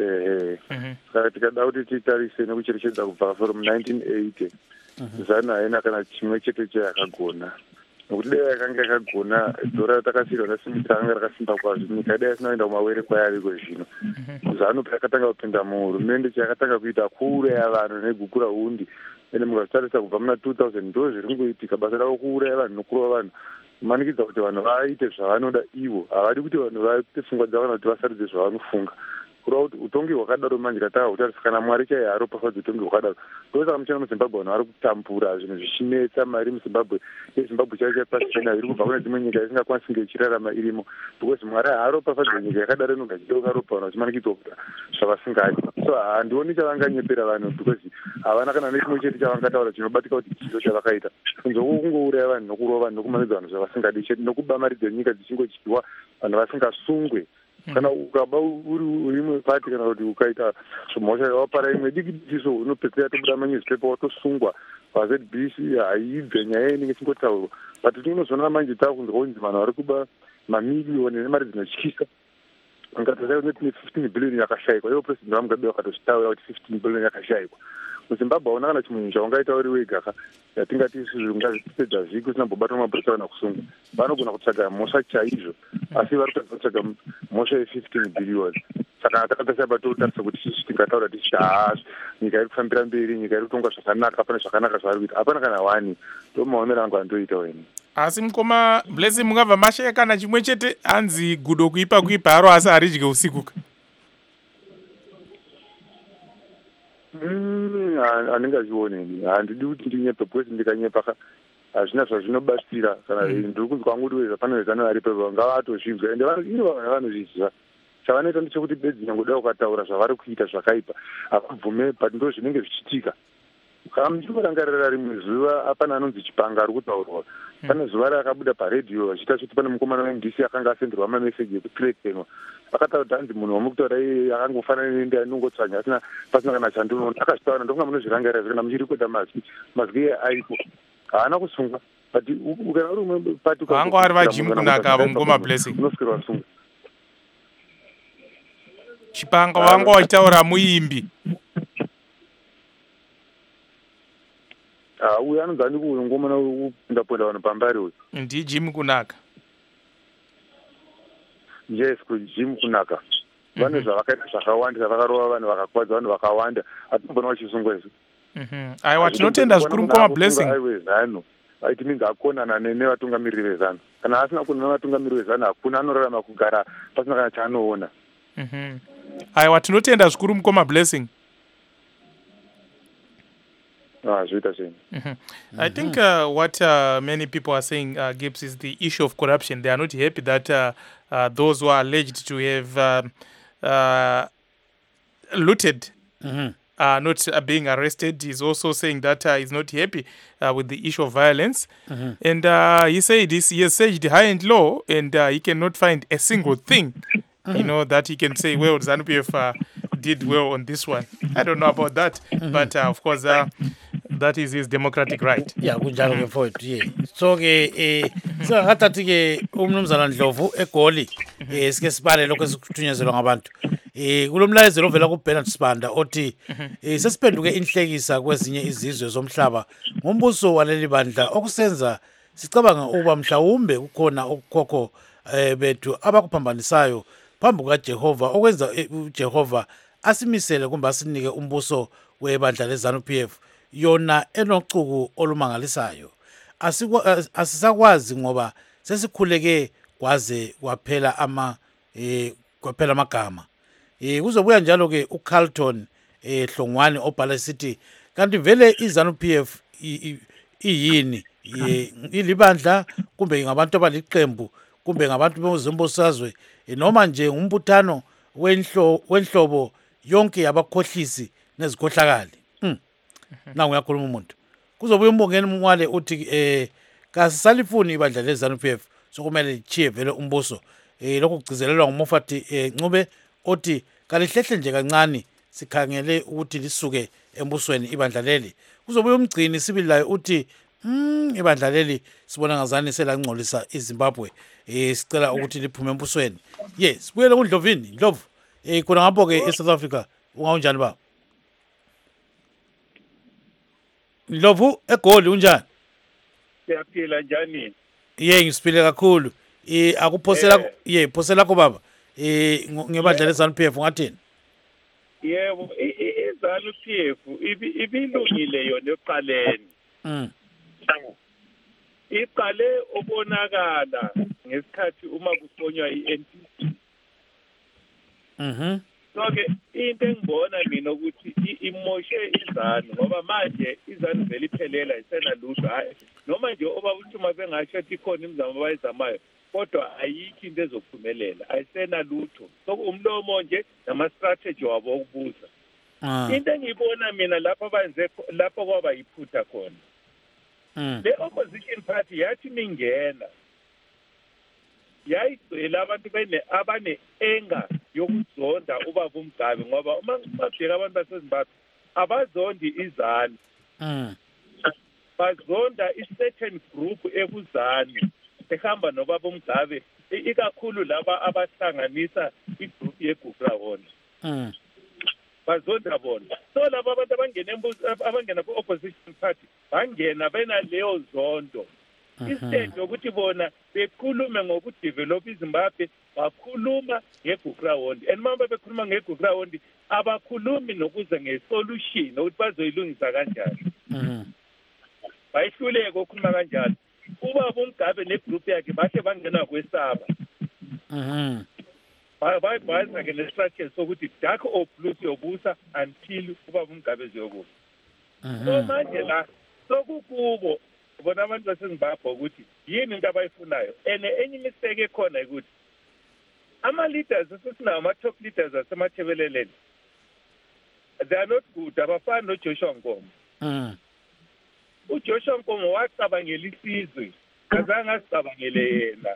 eh saka tikada kuti titarise nekucherechedza kubva from nineteen eighty zanu haina kana chimwe chete chayakagona nokuti dai yakanga yakagona dhora takasiyirwa nasimisa anga rakasimba kwazvo nyika dai isinoenda kumawere kwayariko zvino zanu payakatanga kupinda muhurumende chayakatanga kuita kuuraya vanhu negukura hundi ende mukatarisa kubva muna two thousand ndo zviri kungoitika basa ravo kuuraya vanhu nokurova vanhu kumanikidza kuti vanhu vaite zvavanoda ivo havadi kuti vanhu vaite pfungwa dzavana kuti vasaridze zvavanofunga kurova kuti utongi hwakadaro manje katanga kutarisa kana mwari chaiye aropafadza utongi hwakadaro ndosaka muchina muzimbabwe vanhu vari kutambura zvinhu zvichinetsa mari muzimbabwe yezimbabwe chaiyo chaipasina iri kubva kune dzimwe nyika isingakwanisi kunge ichirarama irimo because mwari haaropafadza nyika yakadaro inonga ichideuka ropa vanhu vachimanikidzwa kuita zvavasingadi so handioni chavanganyepera vanhu because havana kana nechimwe chete chavangataura chinobatika kuti chiro chavakaita kunze kwokungouraya vanhu nokurova vanhu nokumanikidza vanhu zvavasingadi chete nokuba mari dzenyika dzichingodyiwa vanhu vasingasungwe kana ukaba uri imwe pati kana kuti ukaita zvimhosva yawapara imwe diki diki so unopedzera tobuda manewspaper watosungwa paZ B C haibve nyaya inenge chingotaurwa but tinozoona manje takunzwa kunzi vanhu vari kuba mamiliyoni nemari dzinotyisa ungatasai tine fifteen billion yakashayikwa ivo president vamugabe vakatozvitaura kuti fifteen billion yakashayikwa muzimbabwe hauna kana chimwe chaungaita uri wegaka yatingati ungazvipedza vhiki usina mbobatwa mapurisa kana kusungwa vanogona kutsvaga mhosva chaizvo asi vari kutsvaga mhosva ye-fifteen billion saka takatasai patotarisa kuti isusu tingataura tichiti haa nyika iri kufambira mberi nyika iri kutongwa zvakanaka pane zvakanaka zvavari kuita hapana kana wani ndo maonero angu andoita wene asi mukoma Blessing mungabva mashaya kana chimwe chete hanzi gudo kuipa kuipa haro asi haridye usiku ka handingazvioneni handidi kuti ndinyepe because ndikanyepa hazvina zvazvinobatsira kana ndiri kunzwa kwangu kuti pane vezano varipo ngavatozvibva ende ino vanhu vanozviziva chavanoita ndechekuti bedzi nyangoda ukataura zvavari kuita zvakaipa havabvume but ndo zvinenge zvichiitika kana muchinorangarira rimwe zuva apana anonzi Chipanga ari kutaurwa pane zuva rakabuda paredhiyo vachiita kuti pane mukomana weMDC akanga asenderwa mameseji ekuthreatenwa akataura kuti hanzi munhu wamukutaura iye akangofanana nende anongotsvanya asina pasina kana chandinoona akazvitaura ndonga munozvirangarira zvekana muchirikweta mazwi mazwi iye aipo haana kusungwa but ukana uri umwe pati vangu vari vajimu kunaka avo mukoma Blessing unoswera wasungwa Chipanga vangu waitaura muimbi Ah, uyu anozani kuuyu ngomana kupinda ponda vanhu pambari uyu ndi Jim kunaka yes kuJim kunaka vane zvavakaita zvakawanda zvavakarova vanhu vakakwadza vanhu vakawanda hatimbona vachisungwa izvo aiwa tinotenda zvikuru mukoma Blessing aiwe zano it means akonana nevatungamiriri vezano kana asina kuona nevatungamiriri vezano hakuna anorarama kugara pasina kana chaanoona aiwa tinotenda zvikuru mukoma Blessing. Ah, mm-hmm. Mm-hmm. I think uh, what uh, many people are saying, uh, Gibbs, is the issue of corruption. They are not happy that uh, uh, those who are alleged to have uh, uh, looted mm-hmm. are not uh, being arrested. He's also saying that uh, he's not happy uh, with the issue of violence. Mm-hmm. And uh, he said this, he has searched high and low, and uh, he cannot find a single thing, mm-hmm. you know, that he can say, well, ZANU P F uh, did well on this one. I don't know about that, mm-hmm. but uh, of course, uh, that is his democratic right. Yeah, kunjalo ke mfowethu. Yeah. So ke eh singathathi ke umnumzana Ndlovu eGoli eh sike sibale lokho esikuthunyezelwa ngabantu. eh kulomlayezo lovela kuBernard Sibanda othi eh sesiphenduke inhlekisa kwezinye izizwe zomhlaba ngombuso waleli bandla okusenza sicabanga ukuba mhlawumbe kukhona okukhokho eh bethu abakuphambanisayo phambi kaJehova okwenza uJehova asimisele kumbe asinike umbuso webandla leZANU P F yona enocuku olumangalisayo. Asisakwazi ngoba sesikhuleke kwaze kwaphela ama eh kwaphela amagama. Eh kuzobuya njalo ke uCarlton eh Hlongwane obhala sithi kanti vele iZANU P F iyini ilibandla kumbe ngabantu abaliqembu kumbe ngabantu bezombosazwe noma nje umbuthano wenhlo wenhlobo yonke yabakhohlisi nezikhohlakali. Mhm. Nangu uyakhuluma umuntu. Kuzobuya umbongeni umwale uthi eh kasisalifuni ibandla leZANU P F sokumele lichiye vele umbuso. Eh lokho kugcizelelwa nguMofati eh Ncube othi kalihlehle nje kancane sikhangele ukuthi lisuke embusweni ibandla leli. Kuzobuya umgcini sibilayo uthi mm ibandla leli sibona ngazani selangcolisa iZimbabwe eh sicela ukuthi liphume embusweni. Yes, sibuyele kuNdlovini, Ndlovu. Eh khona ngapho ke eSouth Africa ungaunjani ba? Ndlovu eGoli unjani? Siyaphila njani? Ye ngisipile kakhulu. Eh akuphosela ye phosela ko baba. Eh ngebandla leZANU P F ngathini? Yebo, iZANU P F ibilungile yona eqaleni. Mm. Iqale ubonakala ngesikhathi uma kusonywa iN P C. Mhm. So ke into engibona mina ukuthi imoshe iZANU ngoba manje iZANU vele iphelela isena lutho hayi noma nje oba uthuma bengasho ukuthi khona imizamo abayizamayo kodwa ayikho into ezophumelela ayisena lutho so umlomo nje nama strategy wabo ukubuza. Into engibona mina lapha abenze lapha kwaba yiphutha khona. The opposition party yathi mingena yayicela abantu bene abane enga yokuzonda ubaba uMgabe ngoba uma babheka abantu baseZimbabwe abazondi iZANU. Mm. Bazonda i-certain group ekuzani ehamba nobaba uMgabe ikakhulu laba abahlanganisa igroup yeGugurawona. Mm. Bazonda bona. So laba abantu abangena embuso abangena ku-opposition party bangena bena leyo zondo. Instead yokuthi bona bekhulume ngokudevelop iZimbabwe bakhuluma ngeGugurawona and manje bekhuluma ngeGugurawona abakhulumi nokuze ngesolution ukuthi bazoyilungisa kanjani. Mhm. Bayihluleke ukukhuluma kanjalo. Ubaba uMgabe negroup yakhe bahle bangena kwesaba. Mhm. Bye bye ke nestructure sokuthi dark or blue yobusa until ubaba uMgabe ziyokuba. So manje la sokukubo bona abantu baseZimbabwe ukuthi yini into abayifunayo ene enye mistake ekhona ukuthi ama leaders sesinawo ama top leaders asemathebeleleni they are not good abafana noJoshua Nkomo. Mhm. uJoshua Nkomo wacabangela isizwe azange asicabangele yena.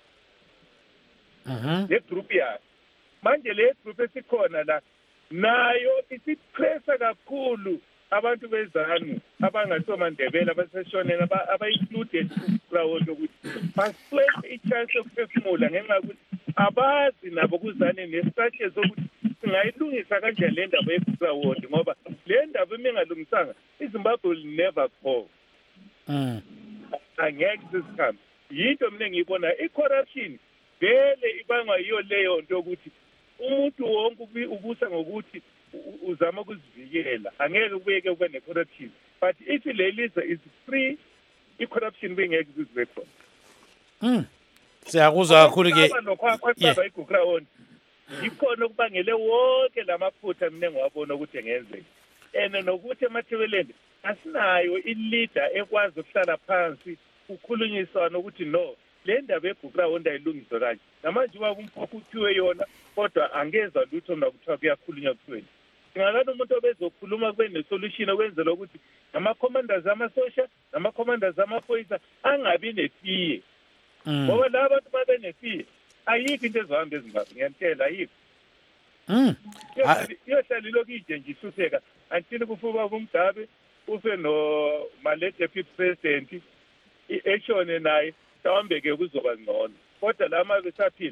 Mhm. Le group yakhe manje le group esikhona la nayo isipressa kakhulu abantu beZANU abangasomandebela abaseshonela aba-included uGugurawona ukuthi baswele i-chance yokuphefumula ngenxa yokuthi abazi nabo kuzane nestrategy zokuthi singayilungisa kanjani le ndaba yeGugurawona ngoba le ndaba imengalungisanga iZimbabwe will never go. Mm. Angeke sisikhambe yinto mina ngiyibona i-corruption vele ibangwa yiyo leyo nto yokuthi umuntu wonke ubusa ngokuthi uzama ukuzivikela angeke kubeke kube ne-corruption but if leliza is free i-corruption bengeke kuzibe khona. Mm. Siyakuzwa kakhulu ke nokwaqaba iGugurawona ikhona okubangele wonke lamaphutha mina ngiwabona ukuthi engenzeka ene nokuthi emathebeleni asinayo i-leader ekwazi ukuhlala phansi ukhulunyiswana ukuthi no le ndaba yeGugurawona ayilungiswe kanje namanje uba kumphupho uthiwe yona kodwa angeza lutho mina kuthiwa kuyakhulunywa kuthweni. Ngakho umuntu obezokhuluma kube nesolution okwenzela ukuthi ama-commanders amasosha nama-commanders amaphoyisa angabi nefiye. Ngoba laba abantu babe nefiye ayikho into ezohamba eZimbabwe ngiyantshela ayikho. Mm. Iyohlala ilokhu ije nje isutheka until kufuba uMgabe ufe no Malete deputy president eshone naye mhlawumbe ke kuzoba ngcono kodwa lama besaphila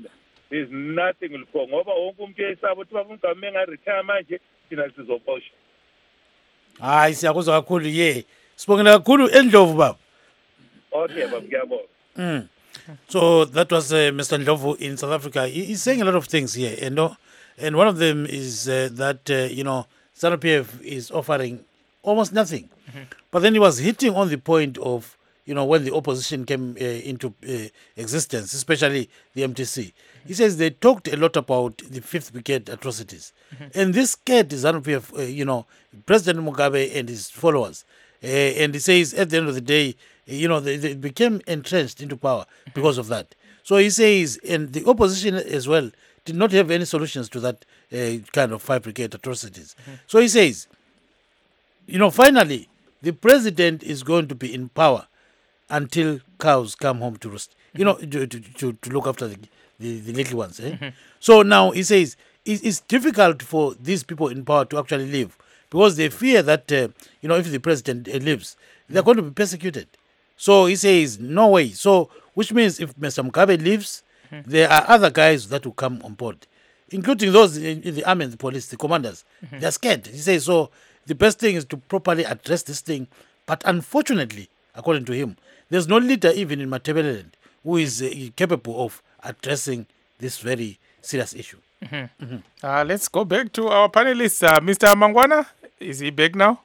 there's nothing will go ngoba wonke umuntu uyayisaba ukuthi baba umgama engaretire manje thina sizoboshwa. Hayi siyakuzwa kakhulu ye. Sibongela kakhulu eNdlovu baba. Okay baba ngiyabonga. Mm. So that was uh, Mister Ndlovu in South Africa. He, he's saying a lot of things here, and no, and one of them is uh, that uh, you know ZANU P F is offering almost nothing. Mm-hmm. But then he was hitting on the point of you know when the opposition came uh, into uh, existence, especially the M T C. Mm-hmm. He says they talked a lot about the Fifth Brigade atrocities, mm-hmm. and this scared ZANU P F, uh, you know, President Mugabe and his followers. Uh, and he says at the end of the day, you know, they, they became entrenched into power because of that. So he says, and the opposition as well did not have any solutions to that uh, kind of Five Brigade atrocities. Mm-hmm. So he says, you know, finally, the president is going to be in power until cows come home to roost, you know, to, to, to, to look after the, the, the little ones. Eh? Mm-hmm. So now he says, it, it's difficult for these people in power to actually live because they fear that, uh, you know, if the president uh, lives, they're going to be persecuted. So he says, no way. So, which means if Mister Mugabe leaves, mm-hmm. there are other guys that will come on board, including those in, in the army and the police, the commanders. Mm-hmm. They're scared. He says, so the best thing is to properly address this thing. But unfortunately, according to him, there's no leader even in Matabeleland who is uh, capable of addressing this very serious issue. Mm-hmm. Mm-hmm. Uh, let's go back to our panelists. Uh, Mister Mangwana, is he back now?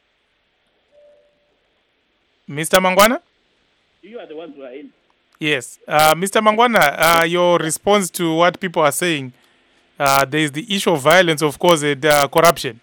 Mister Mangwana? You are the ones who are in. Yes. Uh, Mister Mangwana, uh, your response to what people are saying, uh, there is the issue of violence, of course, and uh, corruption.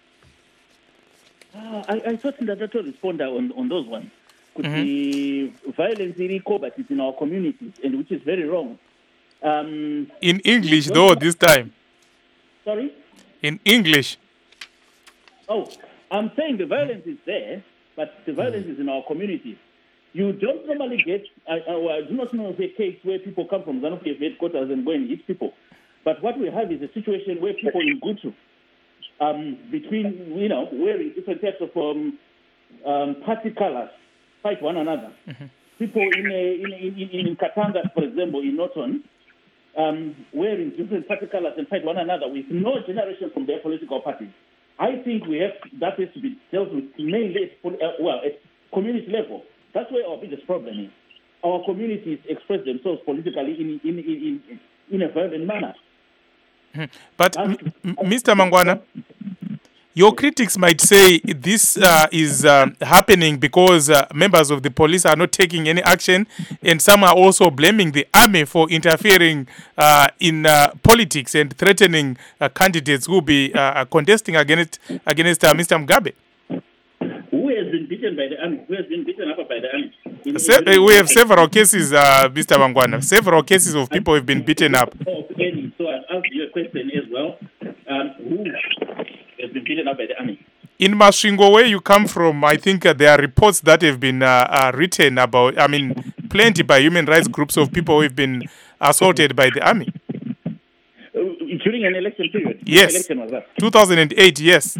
Uh, I, I thought that I to respond on, on those ones. Could mm-hmm. be violence in eco, but it's in our communities, and which is very wrong. Um, in English, though, this time. Sorry? In English. Oh, I'm saying the violence is there, but the violence mm. is in our communities. You don't normally get, I, I, I do not know of a case where people come from ZANU P F headquarters and go and hit people. But what we have is a situation where people in Gutu, um, between, you know, wearing different types of um, um, party colors, fight one another. Mm-hmm. People in, a, in, in, in Katanga, for example, in Norton, um, wearing different party colors and fight one another with no generation from their political parties. I think we have that has to be dealt with mainly at, uh, well, at community level. That's where our biggest problem is. Our communities express themselves politically in in in, in, in a violent manner. But, m- m- Mister Mangwana, your critics might say this uh, is uh, happening because uh, members of the police are not taking any action, and some are also blaming the army for interfering uh, in uh, politics and threatening uh, candidates who will be uh, contesting against against uh, Mister Mugabe. Who has been beaten by the army? Who has been beaten up by the army? In, Se- in, we have several cases, uh, Mister Mangwana. Several cases of people who have been beaten up. So I'll ask you a question as well. Um, who has been beaten up by the army? In Masvingo, where you come from, I think uh, there are reports that have been uh, uh, written about, I mean, plenty by human rights groups of people who have been assaulted by the army. Uh, during an election period? Yes. What election was that? two thousand eight, yes.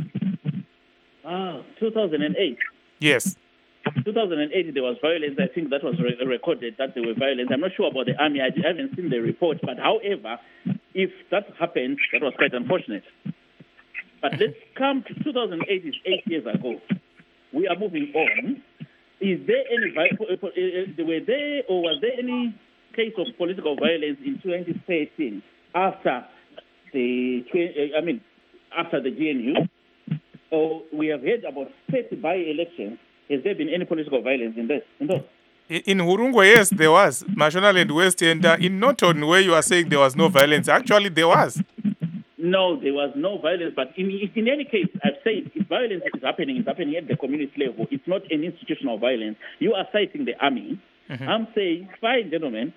Ah, two thousand eight. Yes. two thousand eight, there was violence. I think that was re- recorded that there were violence. I'm not sure about the army. I haven't seen the report. But however, if that happened, that was quite unfortunate. But let's come to two thousand eight, is eight years ago. We are moving on. Is there any, vi- were there or was there any case of political violence in twenty thirteen after the, I mean, after the G N U? Or we have heard about thirty by-elections. Has there been any political violence in this? In those? In Hurungwa, yes, there was. Mashonaland West, and uh, in Norton, where you are saying there was no violence, actually there was. No, there was no violence. But in, in any case, I've said if violence is happening, it's happening at the community level. It's not an institutional violence. You are citing the army. Mm-hmm. I'm saying, fine, gentlemen,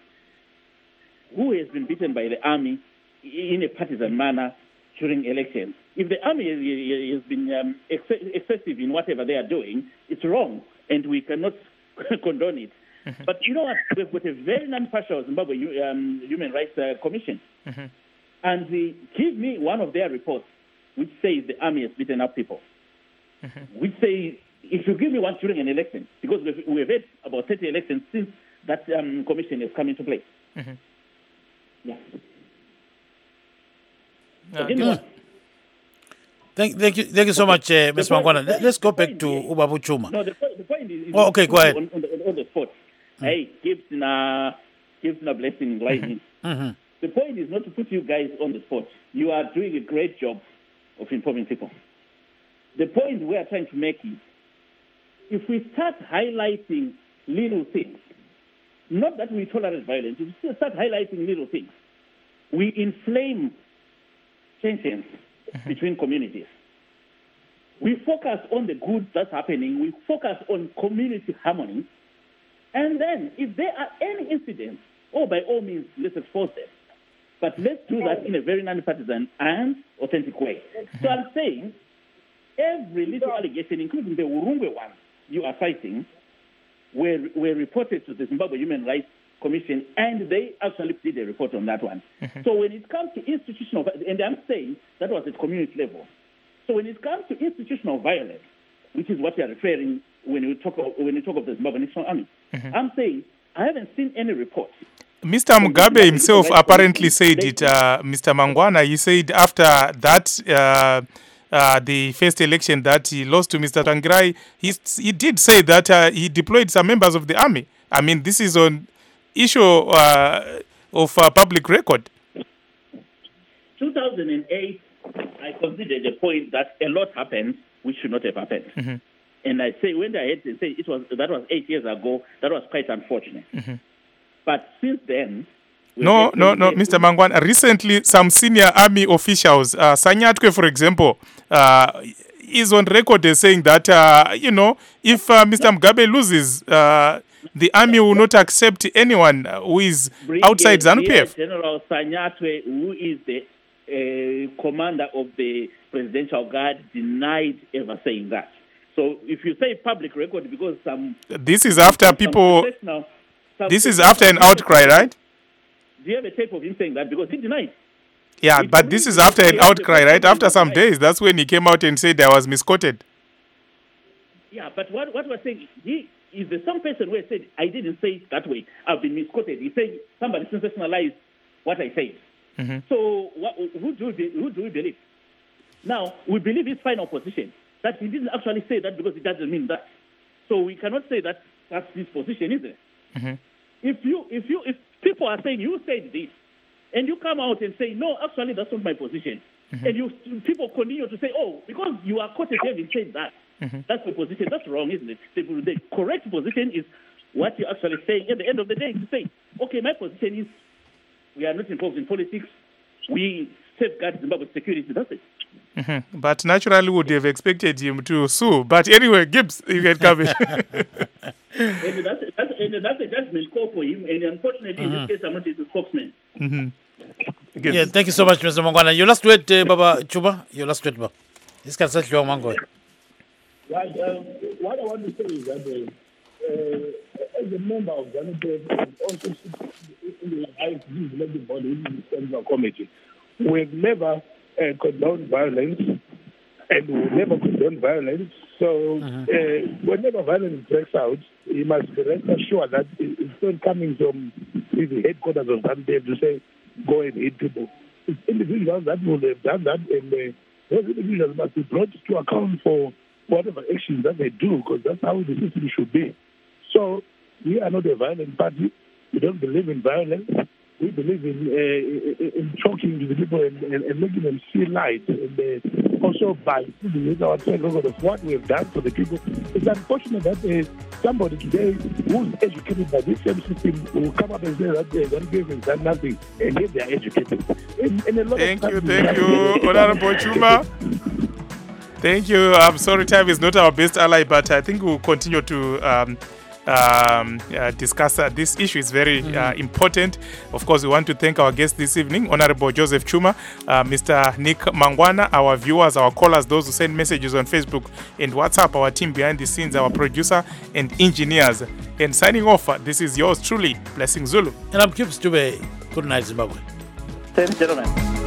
who has been beaten by the army in a partisan manner during elections? If the army has been um, ex- excessive in whatever they are doing, it's wrong, and we cannot condone it. Mm-hmm. But you know what? We've got a very non-partial Zimbabwe um, Human Rights uh, Commission. Mm-hmm. And they give me one of their reports, which says the army has beaten up people. Mm-hmm. Which say, if you give me one during an election, because we've, we've had about thirty elections since that um, commission has come into place. Mm-hmm. Yeah. Again, what? Thank, thank you, thank you so much, uh, Miz point- Mangwana. the point- Let's go the back point to is- Ubabu Chuma. No, the point, the point is, is Oh, okay, go ahead. on, on, the, on the spot. Hey, gives a gives a blessing right in. Mm-hmm. The point is not to put you guys on the spot. You are doing a great job of informing people. The point we are trying to make is, if we start highlighting little things, not that we tolerate violence, if we start highlighting little things, we inflame tensions between communities. We focus on the good that's happening. We focus on community harmony. And then if there are any incidents, oh, by all means, let's expose them. But let's do that in a very non-partisan and authentic way. So I'm saying every little allegation, including the Urungwe one you are citing, were, were reported to the Zimbabwe Human Rights Commission, and they actually did a report on that one. So when it comes to institutional, and I'm saying that was at community level. So when it comes to institutional violence, which is what you are referring when you talk of, when you talk of the Zimbabwe National Army, I'm saying I haven't seen any report. Mister Mugabe himself apparently said it, uh, Mister Mangwana. He said after that, uh, uh, the first election that he lost to Mister Tsvangirai, he, he did say that uh, he deployed some members of the army. I mean, this is on issue uh, of uh, public record. two thousand eight, I considered the point that a lot happened which should not have happened. Mm-hmm. And I say, when I had to say it was that was eight years ago, that was quite unfortunate. Mm-hmm. But since then, No, no, no, Mister Mangwana. Recently, some senior army officials, uh, Sanyatwe, for example, uh, is on record as saying that, uh, you know, if uh, Mister Mugabe loses, uh, the army will not accept anyone who is outside ZANU-P F. General Sanyatwe, who is the uh, commander of the Presidential Guard, denied ever saying that. So if you say public record, because some... This is after some people... professional- some This is professional- after an outcry, right? Do you have a tape of him saying that? Because he denied. Yeah, It but this means is after an he has outcry, the right? After some right. days, that's when he came out and said I was misquoted. Yeah, but what, what we're saying, he is the same person who said, I didn't say it that way. I've been misquoted. He said somebody sensationalized what I said. Mm-hmm. So what, who, do we, who do we believe? Now, we believe his final position, that he didn't actually say that because it doesn't mean that. So we cannot say that that's his position, is it? Mm-hmm. If you, if you, if people are saying you said this, and you come out and say, no, actually that's not my position, mm-hmm. and you people continue to say, oh, because you are quoted having said that, mm-hmm. that's the position. That's wrong, isn't it? The, the correct position is what you're actually saying. At the end of the day, to say, okay, my position is we are not involved in politics. We safeguard Zimbabwe's security. That's it. Mm-hmm. But naturally, would have expected him to sue. But anyway, Gibbs, you can come in. and, that's, that's, and that's a judgment call for him. And unfortunately, mm-hmm. in this case, I'm not his spokesman. Mm-hmm. Yeah, thank you so much, Mister Mangwana. Your last word, uh, Baba Chuma. Your last word, Baba. This can such your mango. Right, um, what I want to say is that uh, uh, as a member of ZANU-P F and also in the I C C elected body in the Central Committee, we've never uh, condoned violence and we will never condone violence. So uh-huh. uh, whenever violence breaks out, you must be rest assured that it's not coming from the headquarters of ZANU-P F to say, go and hit people. It's individuals that will have done that, and uh, those individuals must be brought to account for whatever actions that they do, because that's how the system should be. So we are not a violent party. We don't believe in violence. We believe in uh, in, in talking to the people and, and, and making them see light. And uh, also by putting our track record of what we have done for the people. It's unfortunate that uh, somebody today who's educated by this same system will come up and say that they don't give has done nothing, and yet they are educated. And, and a lot thank of you, thank you, Honorable Chuma. Thank you. I'm sorry, time is not our best ally, but I think we'll continue to um, um, uh, discuss uh, this issue. Is very mm-hmm. uh, important. Of course, we want to thank our guest this evening, Honorable Joseph Chuma, uh, Mister Nick Mangwana, our viewers, our callers, those who send messages on Facebook and WhatsApp, our team behind the scenes, our producer and engineers. And signing off, uh, this is yours truly, Blessing Zulu. And I'm Gibbs Dube. Good night, Zimbabwe. Thanks, gentlemen.